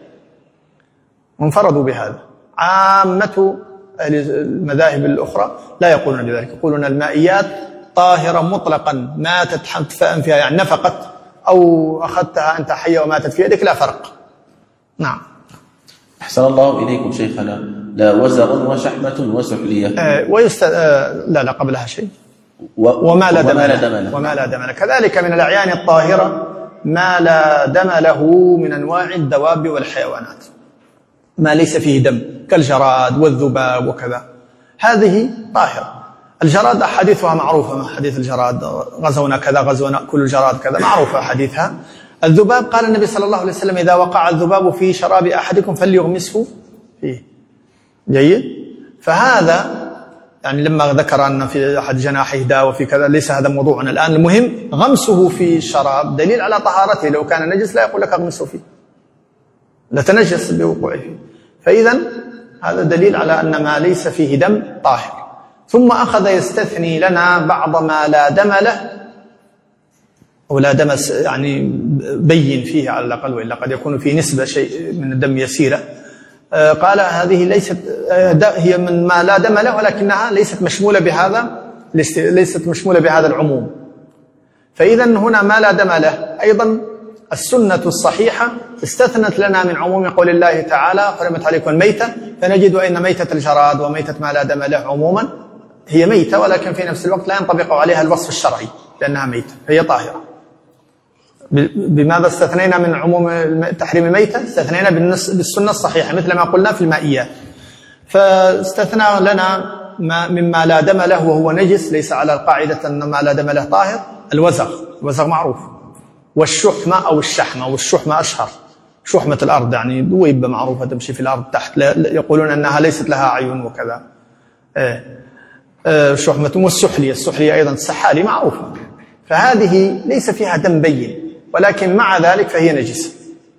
وانفردوا بهذا. عامة المذاهب الأخرى لا يقولون بذلك، يقولون المائيات طاهرة مطلقا، ماتت حتفاء فيها يعني نفقت أو أخذتها أنت حية وماتت في يدك لا فرق. نعم. أحسن الله إليكم شيخنا. لا وزغ وشحمة وسحلية. آه ويست... آه لا لا قبلها شيء. و... وما لا دم له. وما لا دم له. كذلك من الأعيان الطاهرة ما لا دم له من أنواع الدواب والحيوانات، ما ليس فيه دم كالجراد والذباب وكذا، هذه طاهرة. الجراد أحاديثها معروفة، حديث الجراد غزونا كذا غزونا كل الجراد كذا معروفة حديثها. الذباب قال النبي صلى الله عليه وسلم: إذا وقع الذباب في شراب أحدكم فليغمسه فيه. جيد. فهذا يعني لما ذكر أن في أحد جناحه داء وفي كذا، ليس هذا موضوعنا الآن. المهم غمسه في الشراب دليل على طهارته، لو كان نجس لا يقول لك اغمسه فيه، لتنجس بوقوعه فيه. فإذا هذا دليل على أن ما ليس فيه دم طاهر. ثم أخذ يستثني لنا بعض ما لا دم له أو لا دم يعني بين فيه على الأقل، وإلا قد يكون في نسبة شيء من الدم يسيرة. قال هذه ليست هي من ما لا دم له، ولكنها ليست مشمولة بهذا ليست مشمولة بهذا العموم. فإذا هنا ما لا دم له أيضا السنة الصحيحة استثنت لنا من عموم قول الله تعالى: حرمت عليكم الميتة، فنجد أن ميتة الجراد وميتة ما لا دم له عموما هي ميتة، ولكن في نفس الوقت لا ينطبق عليها الوصف الشرعي لأنها ميتة، فهي طاهرة. بماذا استثنينا من عموم تحريم الميتة؟ استثنينا بالسنة الصحيحة مثل ما قلنا في المائيات. فاستثنى لنا ما مما لا دم له وهو نجس، ليس على القاعدة أن ما لا دم له طاهر. الوزغ، الوزغ معروف، والشحمة أو الشحمة، والشحمة أشهر، شحمة الأرض يعني دويبة معروفة تمشي في الأرض تحت، يقولون أنها ليست لها عيون وكذا. شحمة. والسحلية، السحلية أيضا السحالي معروفة. فهذه ليس فيها دم بين، ولكن مع ذلك فهي نجسة.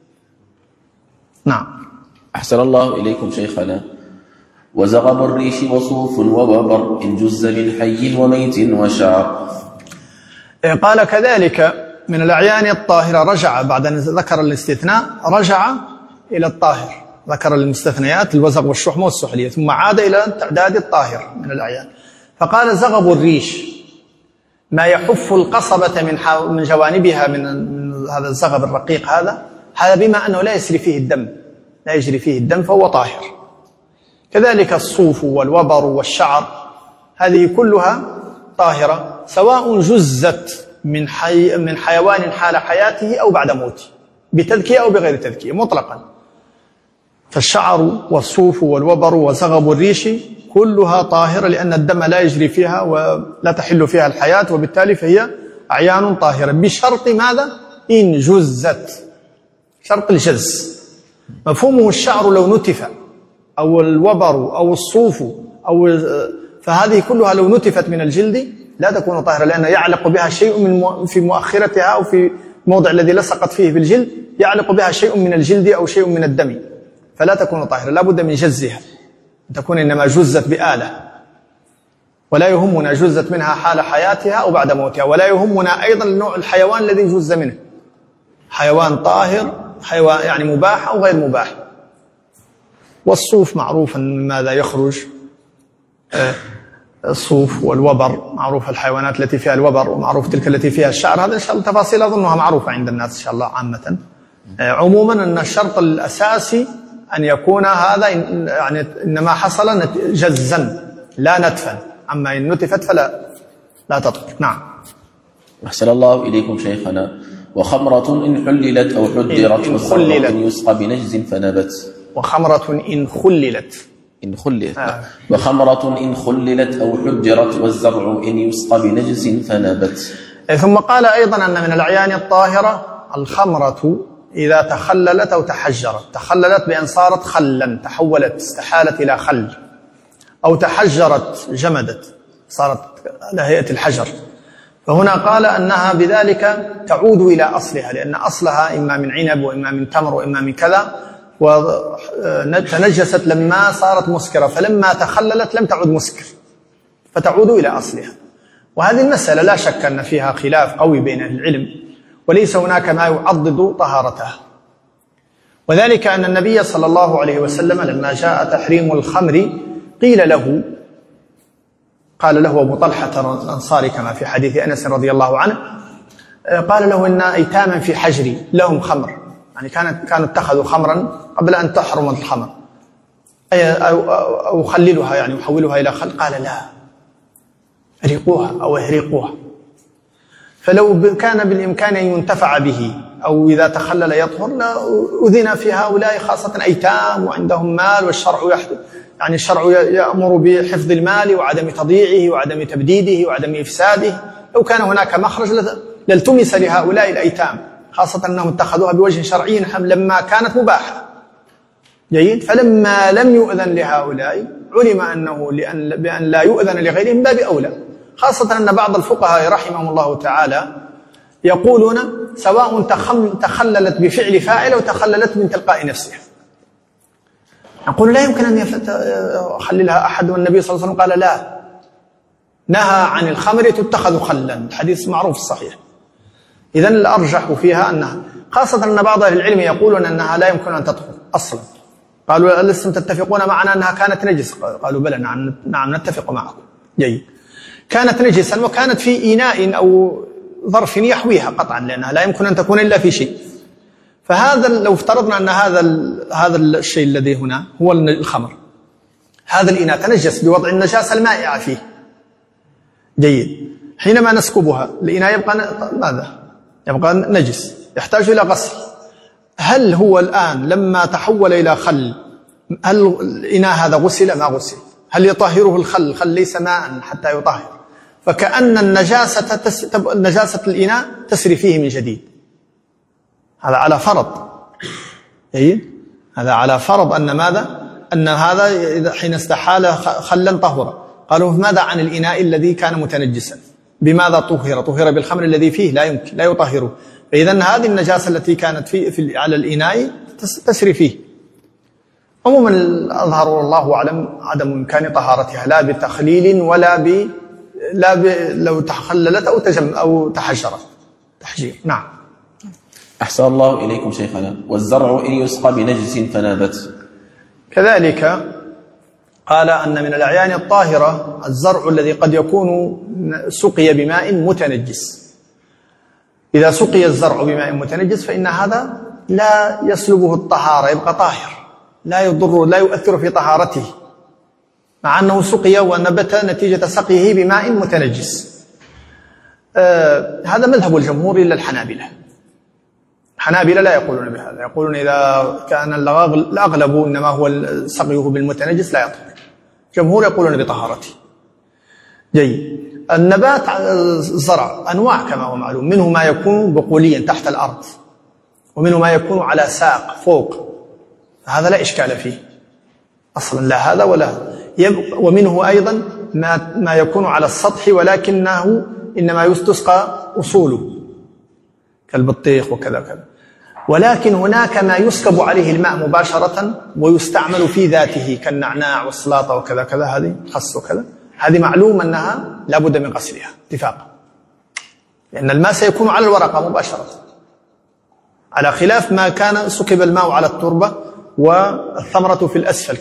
نعم. أحسن الله إليكم شيخنا. وزغب الريش وصوف ووبر إن جز من حي وميت وشعر. قال كذلك من الأعيان الطاهرة رجع بعد أن ذكر الاستثناء، رجع إلى الطاهر، ذكر المستثنيات الوزغ والشحمة والسحلية، ثم عاد إلى تعداد الطاهر من الأعيان. فقال: زغب الريش ما يحف القصبة من من جوانبها من هذا الزغب الرقيق، هذا هذا بما أنه لا يسري فيه الدم لا يجري فيه الدم فهو طاهر. كذلك الصوف والوبر والشعر، هذه كلها طاهرة سواء جزت من حي من حيوان حال حياته أو بعد موته، بتذكية أو بغير تذكية مطلقا. فالشعر والصوف والوبر وزغب الريش كلها طاهرة، لأن الدم لا يجري فيها ولا تحل فيها الحياة، وبالتالي فهي أعيان طاهرة بشرط ماذا؟ إن جزت، شرط الجز. مفهومه الشعر لو نتف أو الوبر أو الصوف أو فهذه كلها لو نتفت من الجلد لا تكون طاهرة، لأن يعلق بها شيء من في مؤخرتها أو في الموضع الذي لصقت فيه بالجلد يعلق بها شيء من الجلد أو شيء من الدم، فلا تكون طاهرة، لا بد من جزها، تكون إنما جزت بآلة، ولا يهمنا جزت منها حال حياتها أو بعد موتها، ولا يهمنا أيضا نوع الحيوان الذي جز منه، حيوان طاهر، حيوان يعني مباح أو غير مباح. والصوف معروف من ماذا يخرج، الصوف والوبر معروف الحيوانات التي فيها الوبر، ومعروف تلك التي فيها الشعر. هذا إن شاء الله تفاصيل أظنها معروفة عند الناس إن شاء الله عامة. عموما أن الشرط الأساسي أن يكون هذا يعني إنما حصل جزا لا نتفا، أما إن نتفت فلا لا تطهر. نعم. أحسن الله إليكم شيخنا. وخمرة إن حللت أو حجرت والزرع إن يسقى بنجز فنبت. وخمرة إن خللت إن خللت آه. وخمرة إن خللت أو حجرت والزرع إن يسقى بنجس فنبت. ثم قال أيضا أن من الأعيان الطاهرة الخمرة إذا تخللت أو تحجرت. تخللت بأن صارت خلا، تحولت استحالت إلى خل، أو تحجرت جمدت صارت على هيئة الحجر. فهنا قال أنها بذلك تعود إلى أصلها، لأن أصلها إما من عنب وإما من تمر وإما من كذا، وتنجست لما صارت مسكرة، فلما تخللت لم تعد مسكر فتعود إلى أصلها. وهذه المسألة لا شك أن فيها خلاف قوي بين أهل العلم، وليس هناك ما يعضد طهارتها. وذلك أن النبي صلى الله عليه وسلم لما جاء تحريم الخمر قيل له، قال له أبو طلحة الأنصاري كما في حديث أنس رضي الله عنه، قال له إن أيتاما في حجري لهم خمر، يعني كانت كانوا اتخذوا خمرا قبل أن تحرم الخمر، أو, أو خللها يعني وحولها إلى خل. قال لا، أريقوها أو اهريقوها. فلو كان بالإمكان أن ينتفع به أو إذا تخلل يطهر لأذن في هؤلاء، خاصة أيتام وعندهم مال، والشرع يحدث يعني الشرع يأمر بحفظ المال وعدم تضييعه وعدم تبديده وعدم إفساده. لو كان هناك مخرج لالتمس لهؤلاء الأيتام، خاصة أنهم اتخذوها بوجه شرعي لما كانت مباحة. جيد. فلما لم يؤذن لهؤلاء علم أنه لأن بأن لا يؤذن لغيرهم باب أولى، خاصة أن بعض الفقهاء رحمهم الله تعالى يقولون سواء تخللت بفعل فاعل أو تخللت من تلقاء نفسها. يقول لا يمكن أن يخللها أحد، والنبي صلى الله عليه وسلم قال لا، نهى عن الخمر تتخذ خلا، الحديث معروف الصحيح. إذن الأرجح فيها أنها، خاصة أن بعض أهل العلم يقولون أنها لا يمكن أن تطهر أصلا. قالوا ألستم تتفقون معنا أنها كانت نجس؟ قالوا بلى، نعم, نعم نتفق معكم. جيد. كانت نجسا وكانت في إناء أو ظرف يحويها قطعا، لأنها لا يمكن أن تكون إلا في شيء. فهذا لو افترضنا أن هذا هذا الشيء الذي هنا هو الخمر، هذا الإناء تنجس بوضع النجاسة المائعة فيه. جيد. حينما نسكبها الإناء يبقى ماذا؟ يبقى نجس، يحتاج إلى غسل. هل هو الآن لما تحول إلى خل، هل الإناء هذا غسل ما غسل؟ هل يطهره الخل؟ الخل ليس ماء حتى يطهر، فكأن النجاسة تس... نجاسة الإناء تسري فيه من جديد. هذا على فرض. أي هذا على فرض أن ماذا؟ أن هذا حين استحال خلا طهر. قالوا ماذا عن الإناء الذي كان متنجسا؟ بماذا طهر؟ طهر بالخمر الذي فيه، لا يمكن لا يطهره. فإذن هذه النجاسة التي كانت في, في على الإناء تسري فيه. عموما أظهر والله أعلم عدم إمكان طهارتها، لا بتخليل ولا ب لا ب لو تخللت أو تجم أو تحجرت تحجير. نعم. أحسن الله إليكم شيخنا. والزرع إن يسقى بنجس فنابت. كذلك قال أن من الأعيان الطاهرة الزرع الذي قد يكون سقي بماء متنجس. إذا سقي الزرع بماء متنجس فإن هذا لا يسلبه الطهارة، يبقى طاهر، لا يضر لا يؤثر في طهارته، مع أنه سقي ونبت نتيجة سقيه بماء متنجس. آه هذا مذهب الجمهور إلا الحنابلة. الحنابلة لا يقولون بهذا، يقولون إذا كان الأغلب إنما هو سقيه بالمتنجس لا يطهر. الجمهور يقولون بطهارته. جيد. النبات الزرع أنواع كما هو معلوم، منه ما يكون بقوليا تحت الأرض، ومنه ما يكون على ساق فوق، هذا لا إشكال فيه أصلا، لا هذا ولا هذا. ومنه أيضا ما, ما يكون على السطح ولكنه إنما يستسقى أصوله كالبطيخ وكذا وكذا، ولكن هناك ما يسكب عليه الماء مباشرة ويستعمل في ذاته كالنعناع والسلاطة وكذا كذا، هذه خص وكذا، هذه معلوم أنها لا بد من غسلها اتفاقا، لأن الماء سيكون على الورقة مباشرة، على خلاف ما كان سكب الماء على التربة والثمرة في الأسفل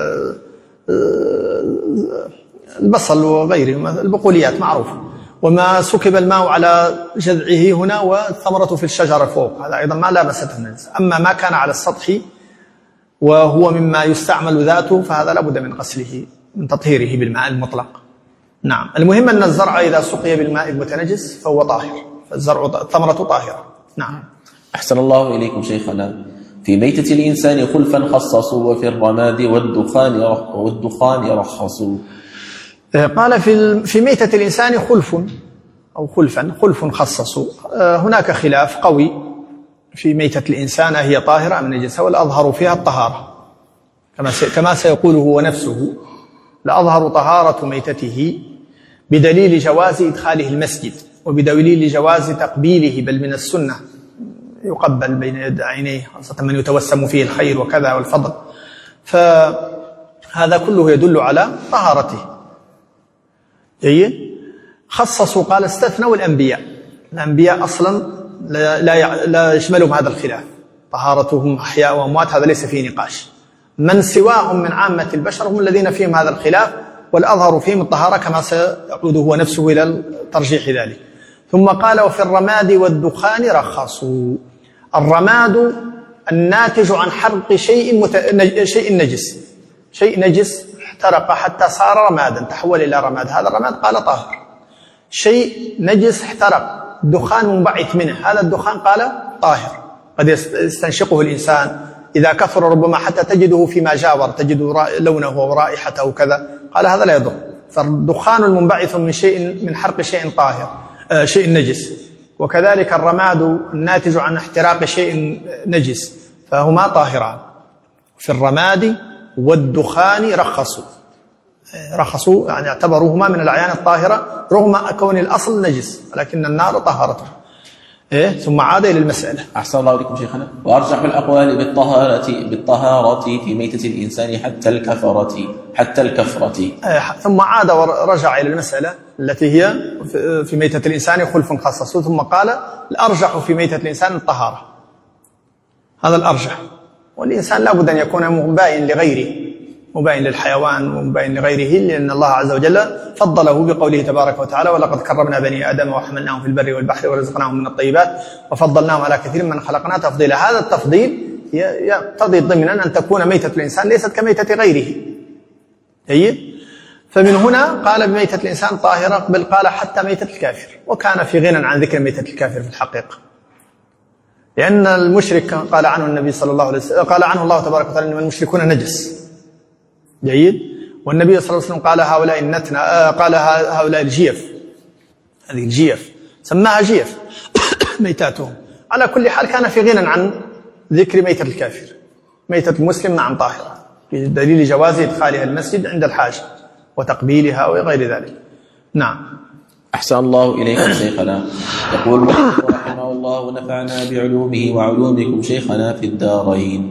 كالبصل وغيره البقوليات معروفة، وما سكب الماء على جذعه هنا والثمرة في الشجرة فوق، هذا أيضا ما لامسته النجاسة. أما ما كان على السطح وهو مما يستعمل ذاته فهذا لا بد من غسله، من تطهيره بالماء المطلق. نعم، المهم أن الزرع إذا سقي بالماء المتنجس فهو طاهر، فالزرع الثمرة طاهرة. نعم. أحسن الله إليكم شيخنا. في ميتة الإنسان خلفا خصصوا وفي الرماد والدخان والدخان رخصوا. قال في في ميتة الإنسان خلف أو خلفا، خلف خصصوا. هناك خلاف قوي في ميتة الإنسان هي طاهرة أم نجسة، والأظهر فيها الطهارة كما كما سيقول هو نفسه، لأظهر طهارة ميتته بدليل جواز إدخاله المسجد، وبدليل جواز تقبيله، بل من السنة يقبل بين يد عينيه، خاصة من يتوسم فيه الخير وكذا والفضل، فهذا كله يدل على طهارته. جيد. خصصوا قال استثنوا الأنبياء، الأنبياء أصلا لا, لا, لا يشملهم هذا الخلاف، طهارتهم أحياء وأموات هذا ليس فيه نقاش، من سواهم من عامة البشر هم الذين فيهم هذا الخلاف، والأظهر فيهم الطهارة كما سيعود هو نفسه إلى ترجيح ذلك. ثم قال وفي الرماد والدخان رخصوا. الرماد الناتج عن حرق شيء, مت... شيء نجس، شيء نجس احترق حتى صار رمادا، تحول إلى رماد، هذا الرماد قال طاهر. شيء نجس احترق، دخان منبعث منه، هذا الدخان قال طاهر، قد يستنشقه الإنسان إذا كثر ربما حتى تجده فيما جاور، تجد لونه ورائحته كذا، قال هذا لا يضر. فالدخان المنبعث من شيء من حرق شيء طاهر آه شيء نجس، وكذلك الرماد الناتج عن احتراق شيء نجس، فهما طاهران. في الرماد والدخان رخصوا، رخصوا يعني اعتبروهما من الأعيان الطاهرة رغم كون الأصل نجس، لكن النار طهرته. إيه؟ ثم عاد إلى المسألة. أحسن الله إليكم شيخنا. وأرجح الأقوال بالطهارة بالطهارة في ميتة الإنسان حتى الكفرة حتى الكفرة. إيه؟ ثم عاد ورجع إلى المسألة التي هي في ميتة الإنسان خلف خصص، ثم قال الأرجح في ميتة الإنسان الطهارة، هذا الأرجح. والإنسان لا بد أن يكون مباين لغيره، مباين للحيوان ومباين لغيره، لأن الله عز وجل فضله بقوله تبارك وتعالى ولقد كرمنا بني آدم وحملناهم في البر والبحر ورزقناهم من الطيبات وفضلناهم على كثير من خلقنا تفضيلا. هذا التفضيل يقتضي ضمنا أن تكون ميتة الإنسان ليست كميتة غيره. جيد. فمن هنا قال بميتة الإنسان طاهرة، بل قال حتى ميتة الكافر، وكان في غنى عن ذكر ميتة الكافر في الحقيقة، لأن المشرك قال عنه النبي صلى الله عليه وسلم، قال عنه الله تبارك وتعالى إنما المشركون نجس. جيد. والنبي صلى الله عليه وسلم قال هؤلاء النتنة، آه قال هؤلاء الجيف، هذه الجيف سماها جيف ميتاتهم. على كل حال كان في غنى عن ذكر ميتة الكافر. ميتة المسلم نعم طاهرة بدليل جواز إدخالها المسجد عند الحاجة وتقبيلها وغير ذلك. نعم. أحسن الله إليكم شيخنا. يقول رحمه الله ونفعنا بعلومه وعلومكم شيخنا في الدارين.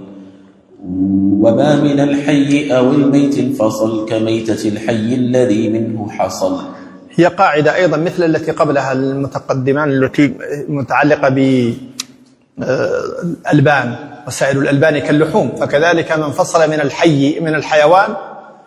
وما من الحي أو الميت انفصل كميتة الحي الذي منه حصل. هي قاعدة أيضا مثل التي قبلها المتقدمان التي متعلقة بالألبان وسائر الألبان كاللحوم، فكذلك من فصل من الحي من الحيوان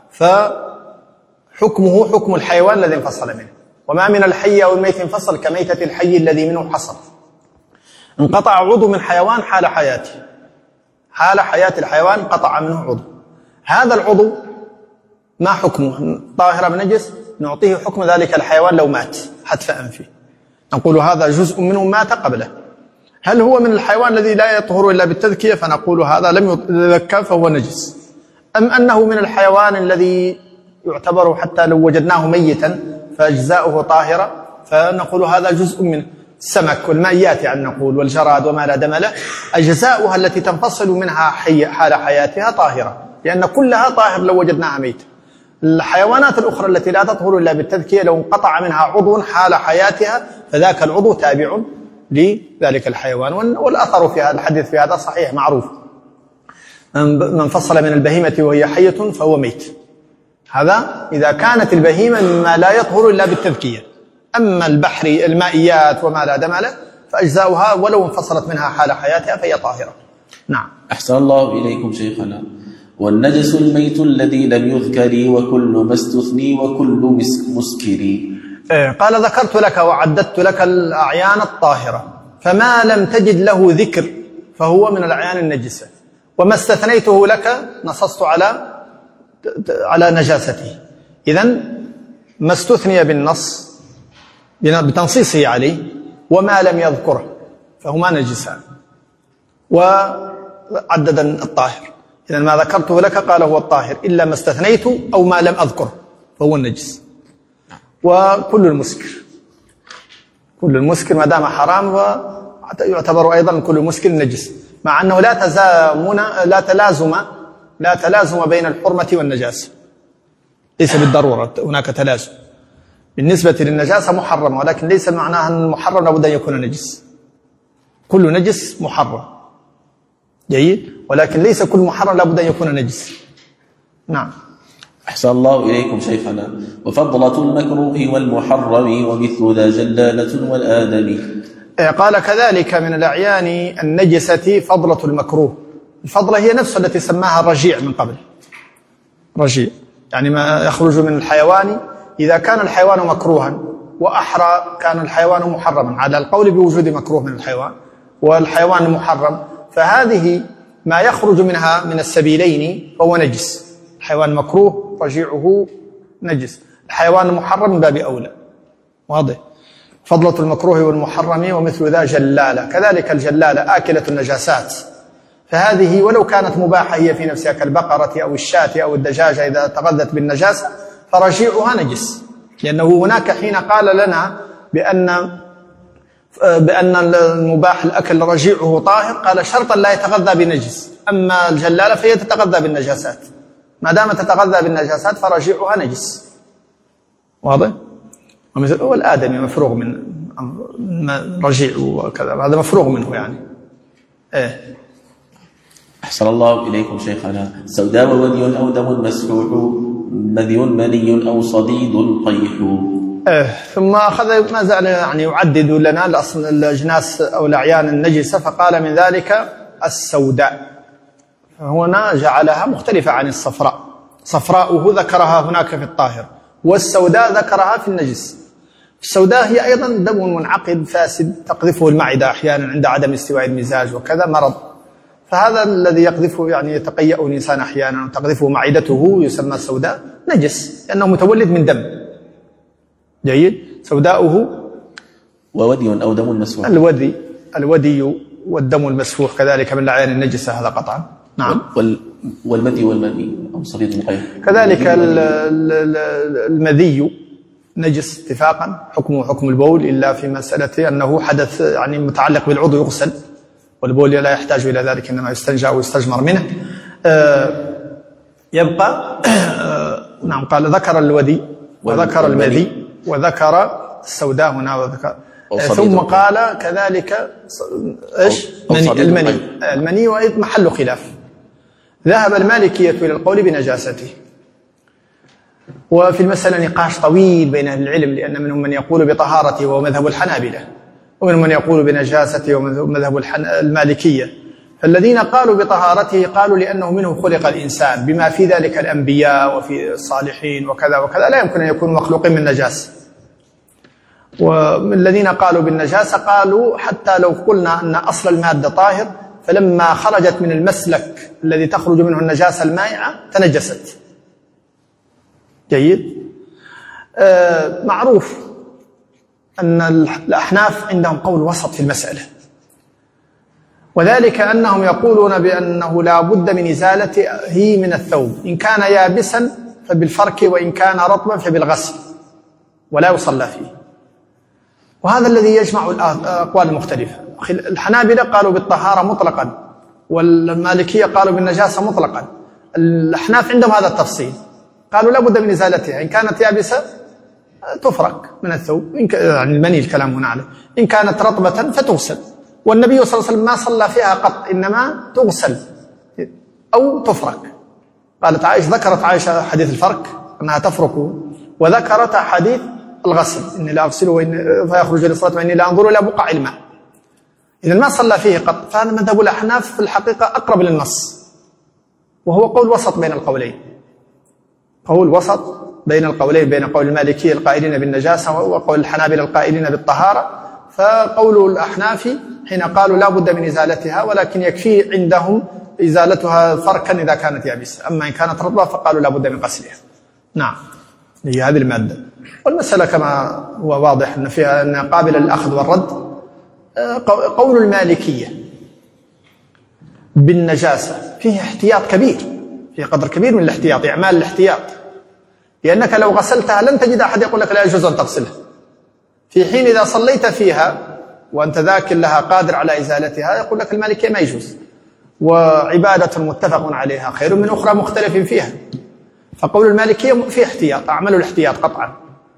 فحكمه حكم الحيوان الذي انفصل منه. وما من الحي أو الميت انفصل كميتة الحي الذي منه حصل. انقطع عضو من حيوان حال حياته، حال حياة الحيوان قطع منه عضو، هذا العضو ما حكمه؟ طاهر بنجس، نعطيه حكم ذلك الحيوان لو مات حتف أنفه، نقول هذا جزء منه مات قبله. هل هو من الحيوان الذي لا يطهر إلا بالتذكية فنقول هذا لم يتذكى فهو نجس، أم أنه من الحيوان الذي يعتبر حتى لو وجدناه ميتا فأجزاؤه طاهرة فنقول هذا جزء منه. السمك والمائيات يعني نقول والجراد وما لا دم له، أجزاؤها التي تنفصل منها حي حال حياتها طاهرة، لأن كلها طاهر لو وجدناها ميت. الحيوانات الأخرى التي لا تطهر إلا بالتذكية لو انقطع منها عضو حال حياتها فذاك العضو تابع لذلك الحيوان. والأثر في هذا الحديث في هذا صحيح معروف، من فصل من البهيمة وهي حية فهو ميت. هذا إذا كانت البهيمة مما لا يطهر إلا بالتذكية. أما البحر المائيات وما لا دم له فأجزاؤها ولو انفصلت منها حال حياتها فهي طاهرة. نعم. أحسن الله إليكم شيخنا. والنجس الميت الذي لم يذكر وكل ما استثني وكل مسكر. قال ذكرت لك وعددت لك الأعيان الطاهرة، فما لم تجد له ذكر فهو من الأعيان النجسة، وما استثنيته لك نصصت على على نجاسته. إذن ما استثني بالنص بتنصيصه عليه وما لم يذكره فهما نجسان، وعدد الطاهر. إذن ما ذكرته لك قال هو الطاهر إلا ما استثنيته أو ما لم أذكره فهو النجس. وكل المسكر، كل المسكر ما دام حرام ويعتبر أيضا كل مسكر نجس، مع أنه لا تزامن لا تلازم لا تلازم بين الحرمة والنجاسة، ليس بالضرورة هناك تلازم. بالنسبة للنجاسة محرمة، ولكن ليس معناها أن المحرم لابد أن يكون نجس. كل نجس محرم جيد، ولكن ليس كل محرم لابد أن يكون نجس. نعم. أحسن الله إليكم شيخنا. وفضلة المكروه والمحرم ومثل ذا جلالة والآدم. قال كذلك من الأعيان النجسة فضلة المكروه. الفضلة هي نفس التي سماها الرجيع من قبل، رجيع يعني ما يخرج من الحيوان إذا كان الحيوان مكروها، وأحرى كان الحيوان محرما على القول بوجود مكروه من الحيوان والحيوان محرم، فهذه ما يخرج منها من السبيلين فهو نجس. الحيوان مكروه رجيعه نجس، الحيوان محرم من باب أولى. واضح. فضلة المكروه والمحرم ومثل ذا جلالة. كذلك الجلالة آكلة النجاسات، فهذه ولو كانت مباحة هي في نفسها كالبقرة أو الشاة أو الدجاجة إذا تغذت بالنجاسة فرجيعها نجس، لأنه هناك حين قال لنا بأن بأن المباح الأكل رجيعه طاهر قال شرطا لا يتغذى بنجس. أما الجلالة فهي تتغذى بالنجاسات، ما دام تتغذى بالنجاسات فرجيعها نجس. واضح. والآدمي مفروغ من رجيع وكذا، هذا مفروغ منه يعني. إيه. أحسن الله إليكم شيخنا. سوداء وودي أو دم مسفوح مذي مني أو صديد قيح. إيه. ثم أخذ ما زال يعني يعدد لنا الأجناس أو الأعيان النجسة، فقال من ذلك السوداء، هنا جعلها مختلفة عن الصفراء. صفراؤه ذكرها هناك في الطاهر، والسوداء ذكرها في النجس. السوداء هي أيضا دم منعقد فاسد تقذفه المعدة أحيانا عند عدم استواء المزاج وكذا مرض، فهذا الذي يقذفه يعني يتقيأ الإنسان أحيانا وتقذفه معدته يسمى سوداء نجس لأنه متولد من دم. جيد. سوداؤه وودي أو دم مسفوح. الودي الودي والدم المسفوح كذلك من الأعيان النجسة هذا قطعا. نعم. والمذي والمني أو صديد مقيح. كذلك المذي نجس اتفاقا، حكمه حكم البول إلا في مسألة أنه حدث يعني متعلق بالعضو يغسل، والبول لا يحتاج إلى ذلك إنما يستنجى ويستجمر منه. آه يبقى آه نعم. قال ذكر الودي وذكر المذي وذكر السوداء هنا وذكر آه ثم قال كذلك إيش مني المني المني وإذ محل خلاف. ذهب المالكية إلى القول بنجاسته، وفي المسألة نقاش طويل بين أهل العلم، لأن منهم من يقول بطهارته وهو مذهب الحنابلة، ومنهم من يقول بنجاسته ومذهب المالكية. فالذين قالوا بطهارته قالوا لأنه منه خلق الإنسان بما في ذلك الأنبياء وفي الصالحين وكذا وكذا، لا يمكن أن يكون مخلوقين من نجاسة. ومن الذين قالوا بالنجاسة قالوا حتى لو قلنا أن أصل المادة طاهر فلما خرجت من المسلك الذي تخرج منه النجاسة المائعة تنجست. جيد. آه معروف أن الأحناف عندهم قول وسط في المسألة، وذلك أنهم يقولون بأنه لا بد من إزالته من الثوب، إن كان يابسا فبالفرك وإن كان رطبا فبالغسل ولا يصلى فيه. وهذا الذي يجمع الأقوال المختلفة. الحنابلة قالوا بالطهارة مطلقا، والمالكية قالوا بالنجاسة مطلقا. الأحناف عندهم هذا التفصيل، قالوا لا بد من إزالتها، إن كانت يابسة تفرك من الثوب، يعني المني الكلام هنا عليه، إن كانت رطبة فتغسل. والنبي صلى الله عليه وسلم ما صلى فيها قط، إنما تغسل أو تفرك. قالت عائشة، ذكرت عائشة حديث الفرك أنها تفرك، وذكرت حديث الغسل إني لا أغسله فيخرج للصلاة وإني لا أنظر إلى بقع الماء. إذا ما صلى فيه قط، فهذا مذهب الأحناف في الحقيقة أقرب للنص، وهو قول وسط بين القولين، قول وسط بين القولين، بين قول المالكية القائلين بالنجاسة وقول الحنابلة القائلين بالطهارة. فقول الأحناف حين قالوا لا بد من إزالتها، ولكن يكفي عندهم إزالتها فركا إذا كانت يابسة، أما إن كانت رطبة فقالوا لا بد من غسلها. نعم، هي هذه المادة. والمسألة كما هو واضح أن فيها أن قابلة للأخذ والرد. قول المالكية بالنجاسة فيه احتياط كبير، فيه قدر كبير من الاحتياط، إعمال الاحتياط، لأنك لو غسلتها لن تجد أحد يقول لك لا يجوز أن تغسلها، في حين إذا صليت فيها وأنت ذاكر لها قادر على إزالتها يقول لك المالكية ما يجوز، وعبادة متفق عليها خير من أخرى مختلف فيها. فقول المالكية فيه احتياط، أعمل الاحتياط قطعا،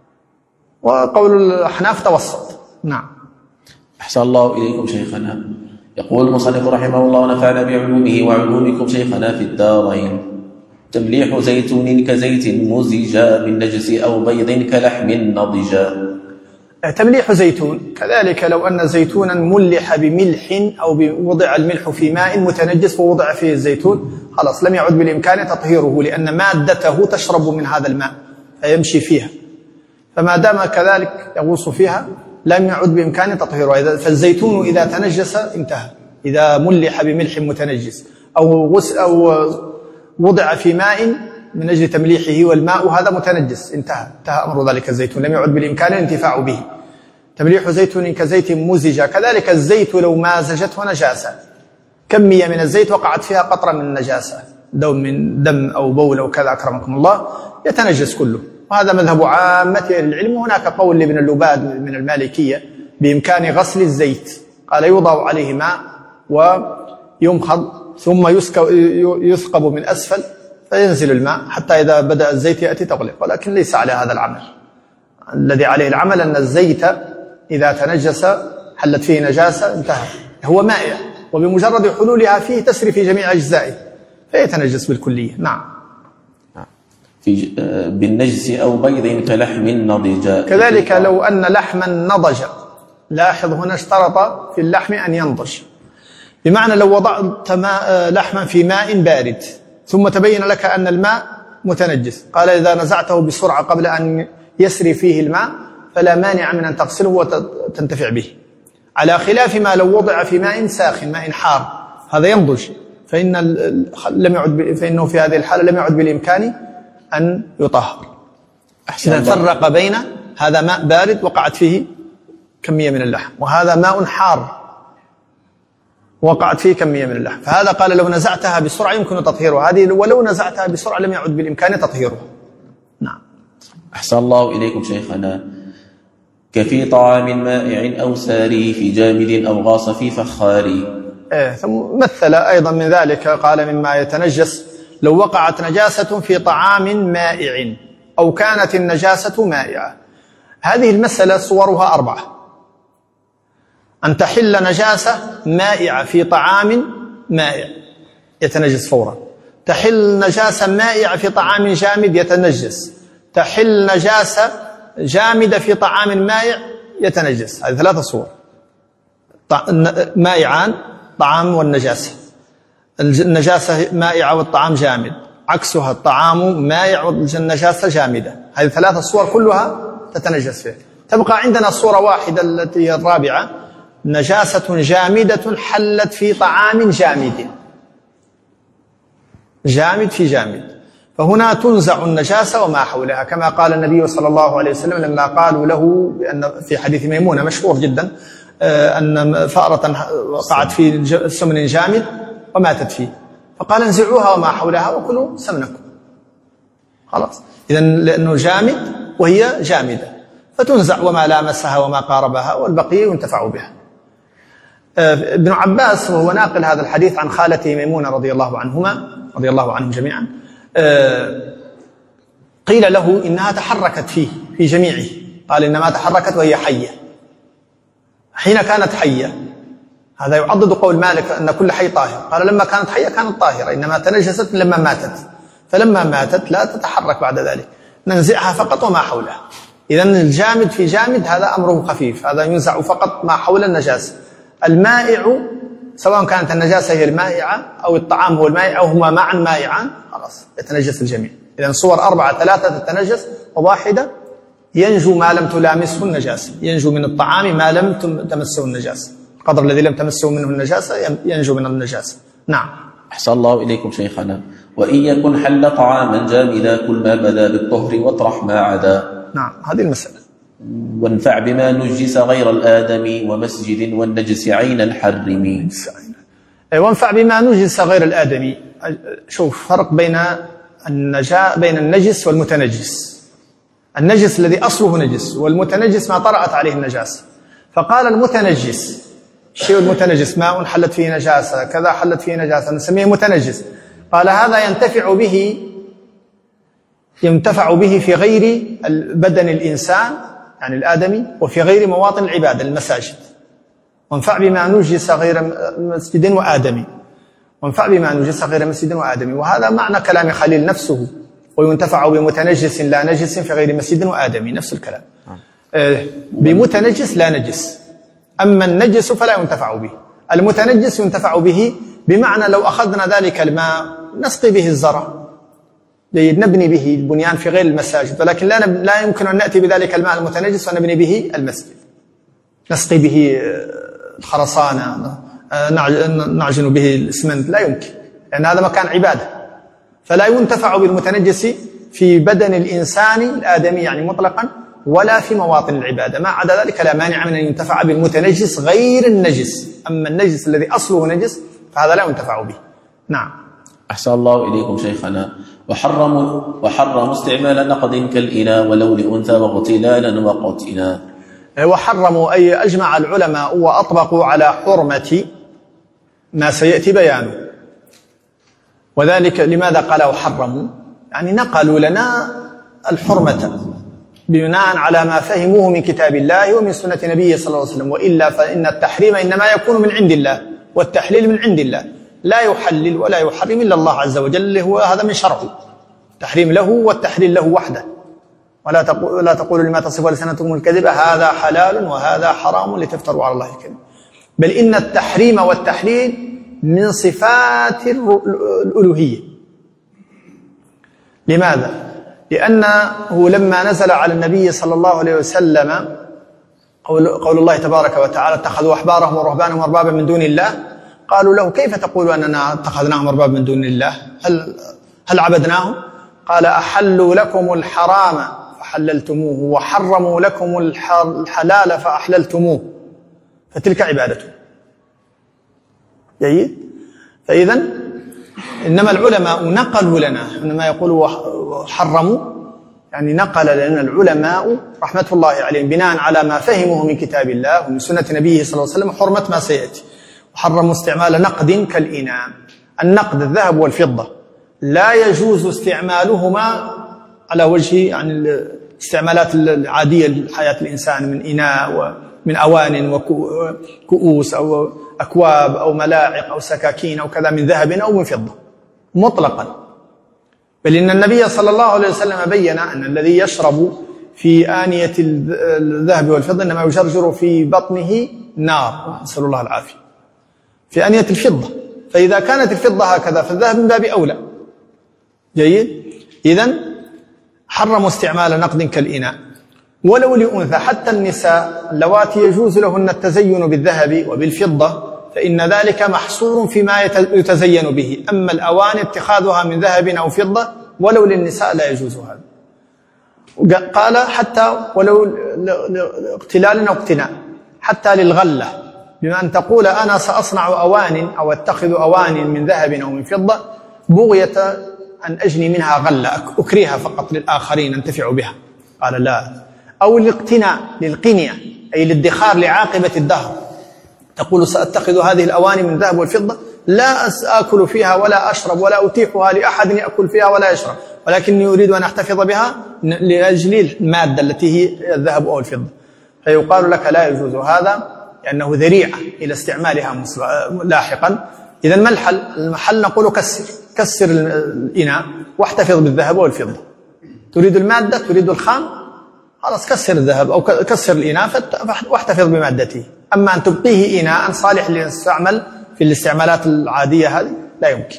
وقول الأحناف توسط. نعم. أحسن الله إليكم شيخنا. يقول المصنف رحمه الله ونفعنا بعلومه وعلومكم شيخنا في الدارين. تمليح زيتون كزيت مزج بالنجس أو بيض كلحم نضج. تمليح زيتون كذلك، لو أن زيتونا ملح بملح أو وضع الملح في ماء متنجس ووضع فيه الزيتون، خلاص لم يعد بالإمكان تطهيره، لأن مادته تشرب من هذا الماء فيمشي فيها، فما دام كذلك يغوص فيها لم يعد بإمكان تطهيره. فالزيتون إذا تنجس انتهى، إذا ملح بملح متنجس أو غسل أو وضع في ماء من أجل تمليحه والماء هذا متنجس انتهى انتهى أمر ذلك الزيتون، لم يعد بالإمكان الانتفاع به. تمليح زيتون كزيت مزج، كذلك الزيت لو مازجته نجاسة، كمية من الزيت وقعت فيها قطرة من النجاسة، دم من دم أو بول أو كذا أكرمكم الله، يتنجس كله، وهذا مذهب عامة أهل العلم. هناك قول لابن اللباد من المالكية بإمكان غسل الزيت، قال يوضع عليه ماء ويمخض ثم يثقب من أسفل فينزل الماء حتى إذا بدأ الزيت يأتي تغلق، ولكن ليس على هذا العمل. الذي عليه العمل أن الزيت إذا تنجس حلت فيه نجاسة انتهى، هو مائع، وبمجرد حلولها فيه تسري في جميع أجزائه فيتنجس بالكلية. نعم. في بالنجس أو بيض كلحم نضج. كذلك لو أن لحما نضج، لاحظ هنا اشترط في اللحم أن ينضج، بمعنى لو وضعت لحما في ماء بارد ثم تبين لك أن الماء متنجس، قال إذا نزعته بسرعة قبل أن يسري فيه الماء فلا مانع من أن تغسله وتنتفع به، على خلاف ما لو وضع في ماء ساخن ماء حار هذا ينضج، فإن لم يعد فإنه في هذه الحالة لم يعد بالإمكان أن يطهر. إذا فرق بين هذا ماء بارد وقعت فيه كمية من اللحم، وهذا ماء حار وقعت فيه كمية من اللحم، فهذا قال لو نزعتها بسرعة يمكن تطهيرها، هذه ولو نزعتها بسرعة لم يعد بالإمكان تطهيرها. نعم. أحسن الله إليكم شيخنا. كفي طعام مائع أو ساري في جامد أو غاص في فخاري. إيه، ثم مثل أيضا من ذلك قال مما يتنجس لو وقعت نجاسة في طعام مائع أو كانت النجاسة مائعة. هذه المسألة صورها أربعة: أن تحل نجاسة مائعة في طعام مائع يتنجس فورا، تحل نجاسة مائعة في طعام جامد يتنجس، تحل نجاسة جامدة في طعام مائع يتنجس. هذه ثلاثة صور: مائعان طعام والنجاسة، النجاسة مائعة والطعام جامد، عكسها الطعام مائع والنجاسة جامدة. هذه ثلاثة صور كلها تتنجس فيها. تبقى عندنا صورة واحدة التي هي الرابعة: نجاسة جامدة حلت في طعام جامد، جامد في جامد، فهنا تنزع النجاسة وما حولها، كما قال النبي صلى الله عليه وسلم لما قالوا له بأن في حديث ميمونة مشهور جدا أن فأرة وقعت في سمن جامد وماتت فيه، فقال انزعوها وما حولها وكلوا سمنكم. خلاص، إذن لأنه جامد وهي جامدة، فتنزع وما لامسها وما قاربها، والبقية ينتفع بها. ابن عباس وهو ناقل هذا الحديث عن خالته ميمونة رضي الله عنهما رضي الله عنهم جميعا، قيل له إنها تحركت فيه في جميعه، قال إنما تحركت وهي حية. حين كانت حية، هذا يعضد قول مالك أن كل حي طاهر، قال لما كانت حية كانت طاهرة، إنما تنجست لما ماتت، فلما ماتت لا تتحرك بعد ذلك، ننزعها فقط وما حولها. إذن الجامد في جامد هذا أمره خفيف، هذا ينزع فقط ما حول النجاسة. المائع سواء كانت النجاسة هي المائعة أو الطعام هو المائع أو هما معا مائعان، خلاص يتنجس الجميع. إذن صور أربعة، ثلاثة تتنجس وواحدة ينجو ما لم تلامسه النجاسة، ينجو من الطعام ما لم تمسه النجاسة، القدر الذي لم تمسه منه النجاسة ينجو من النجاسة. نعم. أحسن الله إليكم شيخنا. وإن يكن حل طعاما جامدا كل ما بدا بالطهر واطرح ما عدا. نعم، هذه المسألة. وانفع بما نجس غير الآدم ومسجد والنجس عينا حرمي. وانفع بما نجس غير الآدمي. شوف فرق بين النجا بين النجس والمتنجس. النجس الذي أصله نجس، والمتنجس ما طرأت عليه النجاسة. فقال المتنجس، الشيء المتنجس ماء حلت فيه نجاسة، كذا حلت فيه نجاسة، نسميه متنجس. قال هذا ينتفع به ينتفع به في غير بدن الإنسان يعني الآدمي، وفي غير مواطن العبادة المساجد. وانفع بما نجس غير مسجد وآدمي، وانفع بما نجس غير مسجد وآدمي، وهذا معنى كلام خليل نفسه، وينتفع بمتنجس لا نجس في غير مسجد وآدمي، نفس الكلام. بمتنجس لا نجس، أما النجس فلا ينتفع به. المتنجس ينتفع به بمعنى لو أخذنا ذلك الماء نسقي به الزرع، نبني به البنيان في غير المساجد، ولكن لا لا يمكن أن نأتي بذلك الماء المتنجس ونبني به المسجد، نسقي به الخرسانة، نعجن به الإسمنت، لا يمكن، لأن هذا مكان عبادة. فلا ينتفع بالمتنجس في بدن الإنسان الآدمي يعني مطلقا، ولا في مواطن العبادة. ما عدا ذلك لا مانع من أن ينتفع بالمتنجس غير النجس. أما النجس الذي أصله نجس فهذا لا ينتفع به. نعم. أحسن الله إليكم شيخنا. وحرموا وحرموا استعمال نقد كالإناء ولو لأنثى واغتلالا وقتلا. وحرموا أي أجمع العلماء وأطبقوا على حرمة ما سيأتي بيانه. وذلك لماذا قالوا حرموا؟ يعني نقلوا لنا الحرمة بناء على ما فهموه من كتاب الله ومن سنة نبيه صلى الله عليه وسلم، وإلا فإن التحريم إنما يكون من عند الله، والتحليل من عند الله، لا يحلل ولا يحرم إلا الله عز وجل، هو هذا من شرعه، تحريم له والتحليل له وحده. ولا تقول ولا تقولوا لما تصف لسانكم الكذب هذا حلال وهذا حرام لتفتروا على الله الكذب، بل إن التحريم والتحليل من صفات الألوهية. لماذا؟ لأنه لما نزل على النبي صلى الله عليه وسلم قول, قول الله تبارك وتعالى اتخذوا أحبارهم ورهبانهم أربابا من دون الله، قالوا له كيف تقول أننا اتخذناهم أربابا من دون الله؟ هل, هل عبدناهم؟ قال أحلوا لكم الحرام فحللتموه وحرموا لكم الحلال فأحللتموه، فتلك عبادته. جيد؟ فإذا إنما العلماء نقلوا لنا، إنما يقولوا حرموا يعني نقل لنا العلماء رحمة الله عليهم بناء على ما فهموه من كتاب الله ومن سنة نبيه صلى الله عليه وسلم حرمة ما سيأتي. وحرموا استعمال نقد كالإناء. النقد الذهب والفضة لا يجوز استعمالهما على وجه يعني الاستعمالات العادية لحياة الإنسان، من إناء ومن أوان وكؤوس أو أكواب أو ملاعق أو سكاكين أو كذا من ذهب أو من فضة مطلقا. بل إن النبي صلى الله عليه وسلم بين أن الذي يشرب في آنية الذهب والفضة إنما يجرجر في بطنه نار، نسأل الله العافية، في آنية الفضة. فإذا كانت الفضة هكذا فالذهب من باب أولى. جيد؟ إذن حرموا استعمال نقد كالإناء ولو لأنثى، حتى النساء اللواتي يجوز لهن التزين بالذهب وبالفضة فإن ذلك محصور فيما يتزين به. أما الأوان اتخاذها من ذهب أو فضة ولو للنساء لا يجوز هذا. قال حتى ولو لاقتلال أو اقتناء، حتى للغلة، بما أن تقول أنا سأصنع أوان أو أتخذ أوان من ذهب أو من فضة بغية أن أجني منها غلة، أكريها فقط للآخرين أنتفع بها. قال لا، أو الاقتناء للقنية أي الادخار لعاقبة الدهر، تقول سأتخذ هذه الأواني من الذهب والفضة لا آكل فيها ولا أشرب ولا أتيحها لأحد يأكل فيها ولا يشرب، ولكني أريد أن أحتفظ بها لأجل المادة التي هي الذهب أو الفضة، فيقال لك لا يجوز هذا لأنه ذريعة إلى استعمالها لاحقا. إذا ما الحل؟ المحل نقول كسر كسر الإناء واحتفظ بالذهب والفضة. تريد المادة تريد الخام، خلاص كسر الذهب أو كسر الإناء واحتفظ بمادته. أما أن تبقيه إناء صالح ليستعمل في الاستعمالات العادية هذه لا يمكن.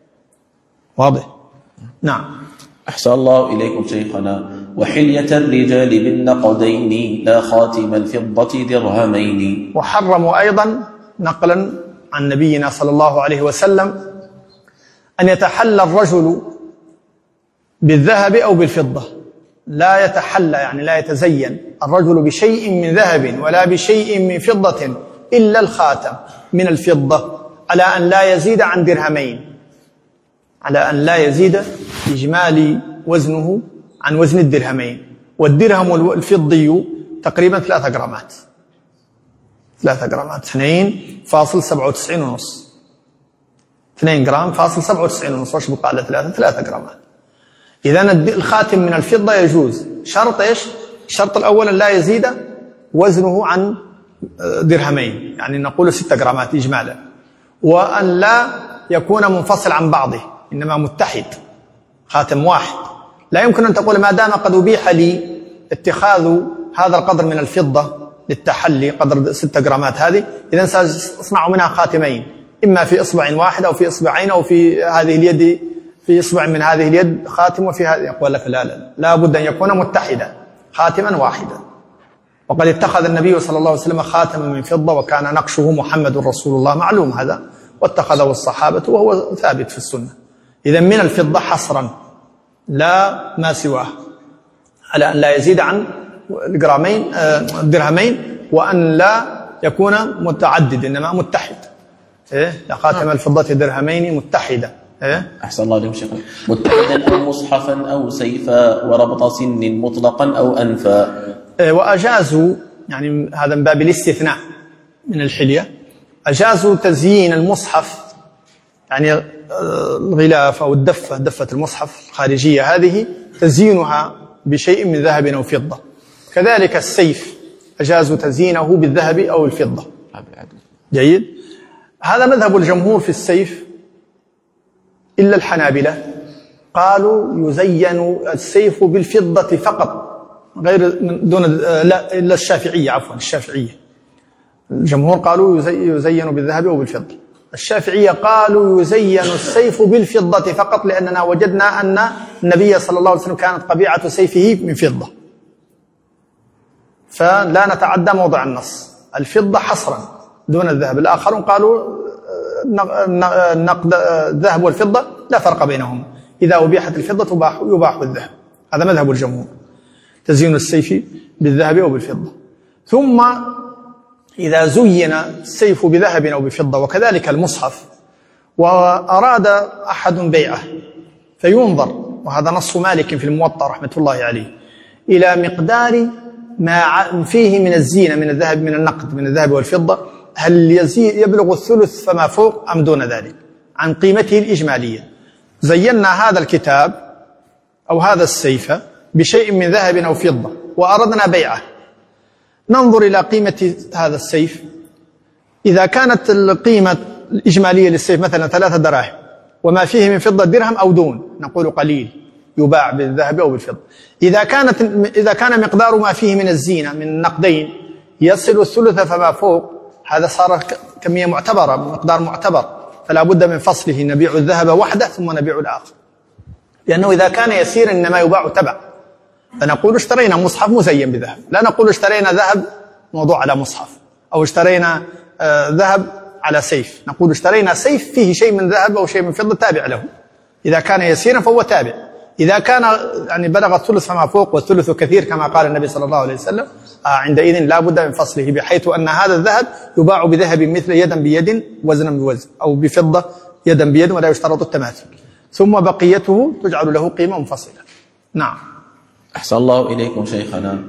واضح؟ نعم. أحسن الله إليكم شيخنا. وحلية الرجال بالنقدين لا خاتم الفضة درهمين. وحرموا أيضا نقلا عن نبينا صلى الله عليه وسلم أن يتحلى الرجل بالذهب أو بالفضة، لا يتحلى يعني لا يتزين الرجل بشيء من ذهب ولا بشيء من فضة إلا الخاتم من الفضة على أن لا يزيد عن درهمين، على أن لا يزيد إجمالي وزنه عن وزن الدرهمين. والدرهم الفضي تقريبا ثلاثة جرامات ثلاثة جرامات اثنين فاصل سبعة وتسعين ونص اثنين جرام فاصل سبعة وتسعين ونص، وش بقى على ثلاثة ثلاثة جرامات. إذن الخاتم من الفضة يجوز، شرط إيش؟ الشرط الأول أن لا يزيد وزنه عن درهمين، يعني نقول ستة جرامات إجمالا، وأن لا يكون منفصل عن بعضه إنما متحد خاتم واحد. لا يمكن أن تقول ما دام قد أبيح لي اتخاذ هذا القدر من الفضة للتحلي قدر ستة جرامات هذه، إذن سأصنع منها خاتمين، إما في إصبع واحد أو في إصبعين أو في هذه اليد في إصبع من هذه اليد خاتم وفي هذه. يقول لك لا لا لا بد أن يكون متحدا خاتما واحدا. وقد اتخذ النبي صلى الله عليه وسلم خاتما من فضة وكان نقشه محمد رسول الله، معلوم هذا، واتخذه الصحابة وهو ثابت في السنة. إذن من الفضة حصرا لا ما سواه، على أن لا يزيد عن الجرامين درهمين، وأن لا يكون متعدد إنما متحد. إيه؟ لخاتم الفضة درهمين متحدة. إيه؟ أحسن الله عليكم شيخنا. متحدا أو مصحفا أو سيفا وربط سن مطلقا أو أنفا. إيه؟ وأجازوا يعني هذا من باب الاستثناء من الحلية، أجازوا تزيين المصحف يعني الغلاف أو الدفة دفة المصحف الخارجية هذه تزيينها بشيء من ذهب أو فضة. كذلك السيف أجازوا تزيينه بالذهب أو الفضة. جيد. هذا مذهب الجمهور في السيف إلا الحنابلة، قالوا يزين السيف بالفضة فقط غير دون لا إلا الشافعية عفوا الشافعية الجمهور قالوا يزين بالذهب أو بالفضة. الشافعية قالوا يزين السيف بالفضة فقط، لأننا وجدنا أن النبي صلى الله عليه وسلم كانت قبيعة سيفه من فضة، فلا نتعدى موضع النص، الفضة حصرا دون الذهب. الآخرون قالوا نقد الذهب والفضة لا فرق بينهم، إذا أبيحت الفضة تباح يباح الذهب. هذا مذهب الجمهور، تزيين السيف بالذهب أو بالفضة. ثم إذا زين السيف بذهب أو بفضة وكذلك المصحف، وأراد أحد بيعه فينظر، وهذا نص مالك في الموطأ رحمة الله عليه، إلى مقدار ما فيه من الزينة من الذهب من النقد من الذهب والفضة، هل يزيد يبلغ الثلث فما فوق أم دون ذلك عن قيمته الإجمالية. زينا هذا الكتاب أو هذا السيف بشيء من ذهب أو فضة وأردنا بيعه، ننظر إلى قيمة هذا السيف، إذا كانت القيمة الإجمالية للسيف مثلا ثلاثة دراهم وما فيه من فضة درهم أو دون، نقول قليل يباع بالذهب أو بالفضة. إذا كانت إذا كان مقدار ما فيه من الزينة من النقدين يصل الثلث فما فوق، هذا صار كمية معتبرة مقدار معتبر، فلا بد من فصله، نبيع الذهب وحده ثم نبيع الآخر، لأنه إذا كان يسيرا إنما يباع تبع. فنقول اشترينا مصحف مزين بذهب، لا نقول اشترينا ذهب موضوع على مصحف، أو اشترينا آه ذهب على سيف، نقول اشترينا سيف فيه شيء من ذهب أو شيء من فضة تابع له. إذا كان يسيرا فهو تابع، إذا كان يعني بلغ الثلث فما فوق والثلث كثير كما قال النبي صلى الله عليه وسلم، آه عندئذ لا بد من فصله، بحيث أن هذا الذهب يباع بذهب مثل يدا بيد وزنا بوزن، أو بفضة يدا بيد ولا يشترط التماثل، ثم بقيته تجعل له قيمة منفصلة. نعم. أحسن الله إليكم شيخنا.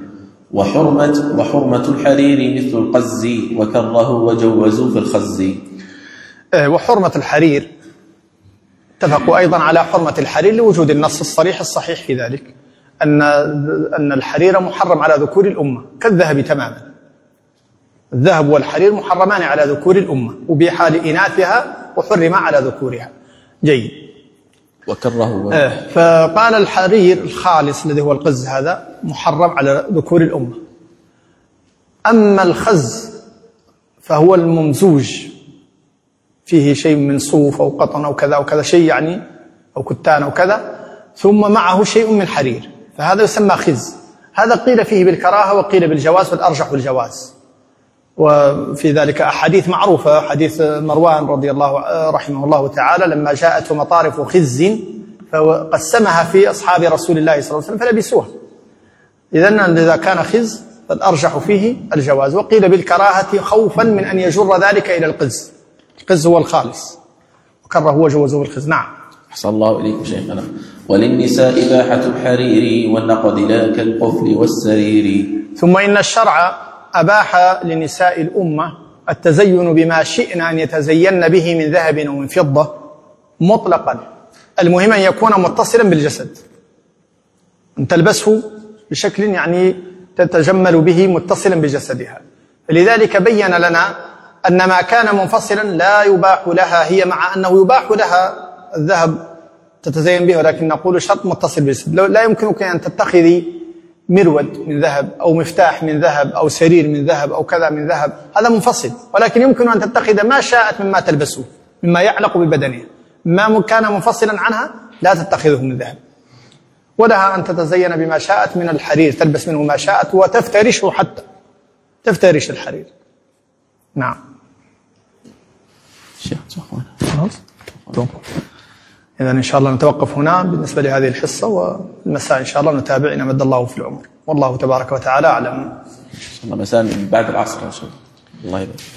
وحرمة, وحرمة الحرير مثل القز وكره وجوزوا في الخز. وحرمة الحرير اتفقوا أيضا على حرمة الحرير لوجود النص الصريح الصحيح في ذلك، أن أن الحرير محرم على ذكور الأمة كالذهب تماما. الذهب والحرير محرمان على ذكور الأمة وبيح لإناثها وحرم على ذكورها. جيد. وكره فقال الحرير الخالص الذي هو القز هذا محرم على ذكور الأمة. أما الخز فهو الممزوج، فيه شيء من صوف أو قطن أو كذا أو كذا شيء يعني، أو كتان أو كذا، ثم معه شيء من حرير، فهذا يسمى خز. هذا قيل فيه بالكراهة وقيل بالجواز، والأرجح الجواز. وفي ذلك أحاديث معروفة، حديث مروان رضي الله رحمه الله تعالى لما جاءته مطارف خز فقسمها في أصحاب رسول الله صلى الله عليه وسلم فلبسوها. إذن إذا كان خز فالأرجح فيه الجواز، وقيل بالكراهة خوفا من أن يجر ذلك إلى القز. القز هو الخالص وكره هو جوزه الخز. نعم. أحسن الله إليكم شيخنا. وللنساء إباحة الحرير والنقد لا كالقفل والسرير. ثم إن الشرع أباح لنساء الأمة التزين بما شئنا أن يتزين به من ذهب أو من فضة مطلقا، المهم أن يكون متصلا بالجسد، أن تلبسه بشكل يعني تتجمل به متصلا بجسدها. لذلك بين لنا أن ما كان منفصلا لا يباح لها هي، مع أنه يباح لها الذهب تتزين به، ولكن نقول شرط متصل بالجسد. لا يمكنك أن تتخذي مرود من ذهب أو مفتاح من ذهب أو سرير من ذهب أو كذا من ذهب، هذا منفصل، ولكن يمكن أن تتخذ ما شاءت مما تلبسه مما يعلق ببدنها، ما كان منفصلا عنها لا تتخذه من ذهب. ولها أن تتزين بما شاءت من الحرير، تلبس منه ما شاءت وتفترشه، حتى تفترش الحرير. نعم. إذا إن شاء الله نتوقف هنا بالنسبة لهذه الحصة، والمساء إن شاء الله نتابع إن مد الله في العمر، والله تبارك وتعالى أعلم. إن شاء الله مساء بعد العصر إن شاء الله. الله يبارك.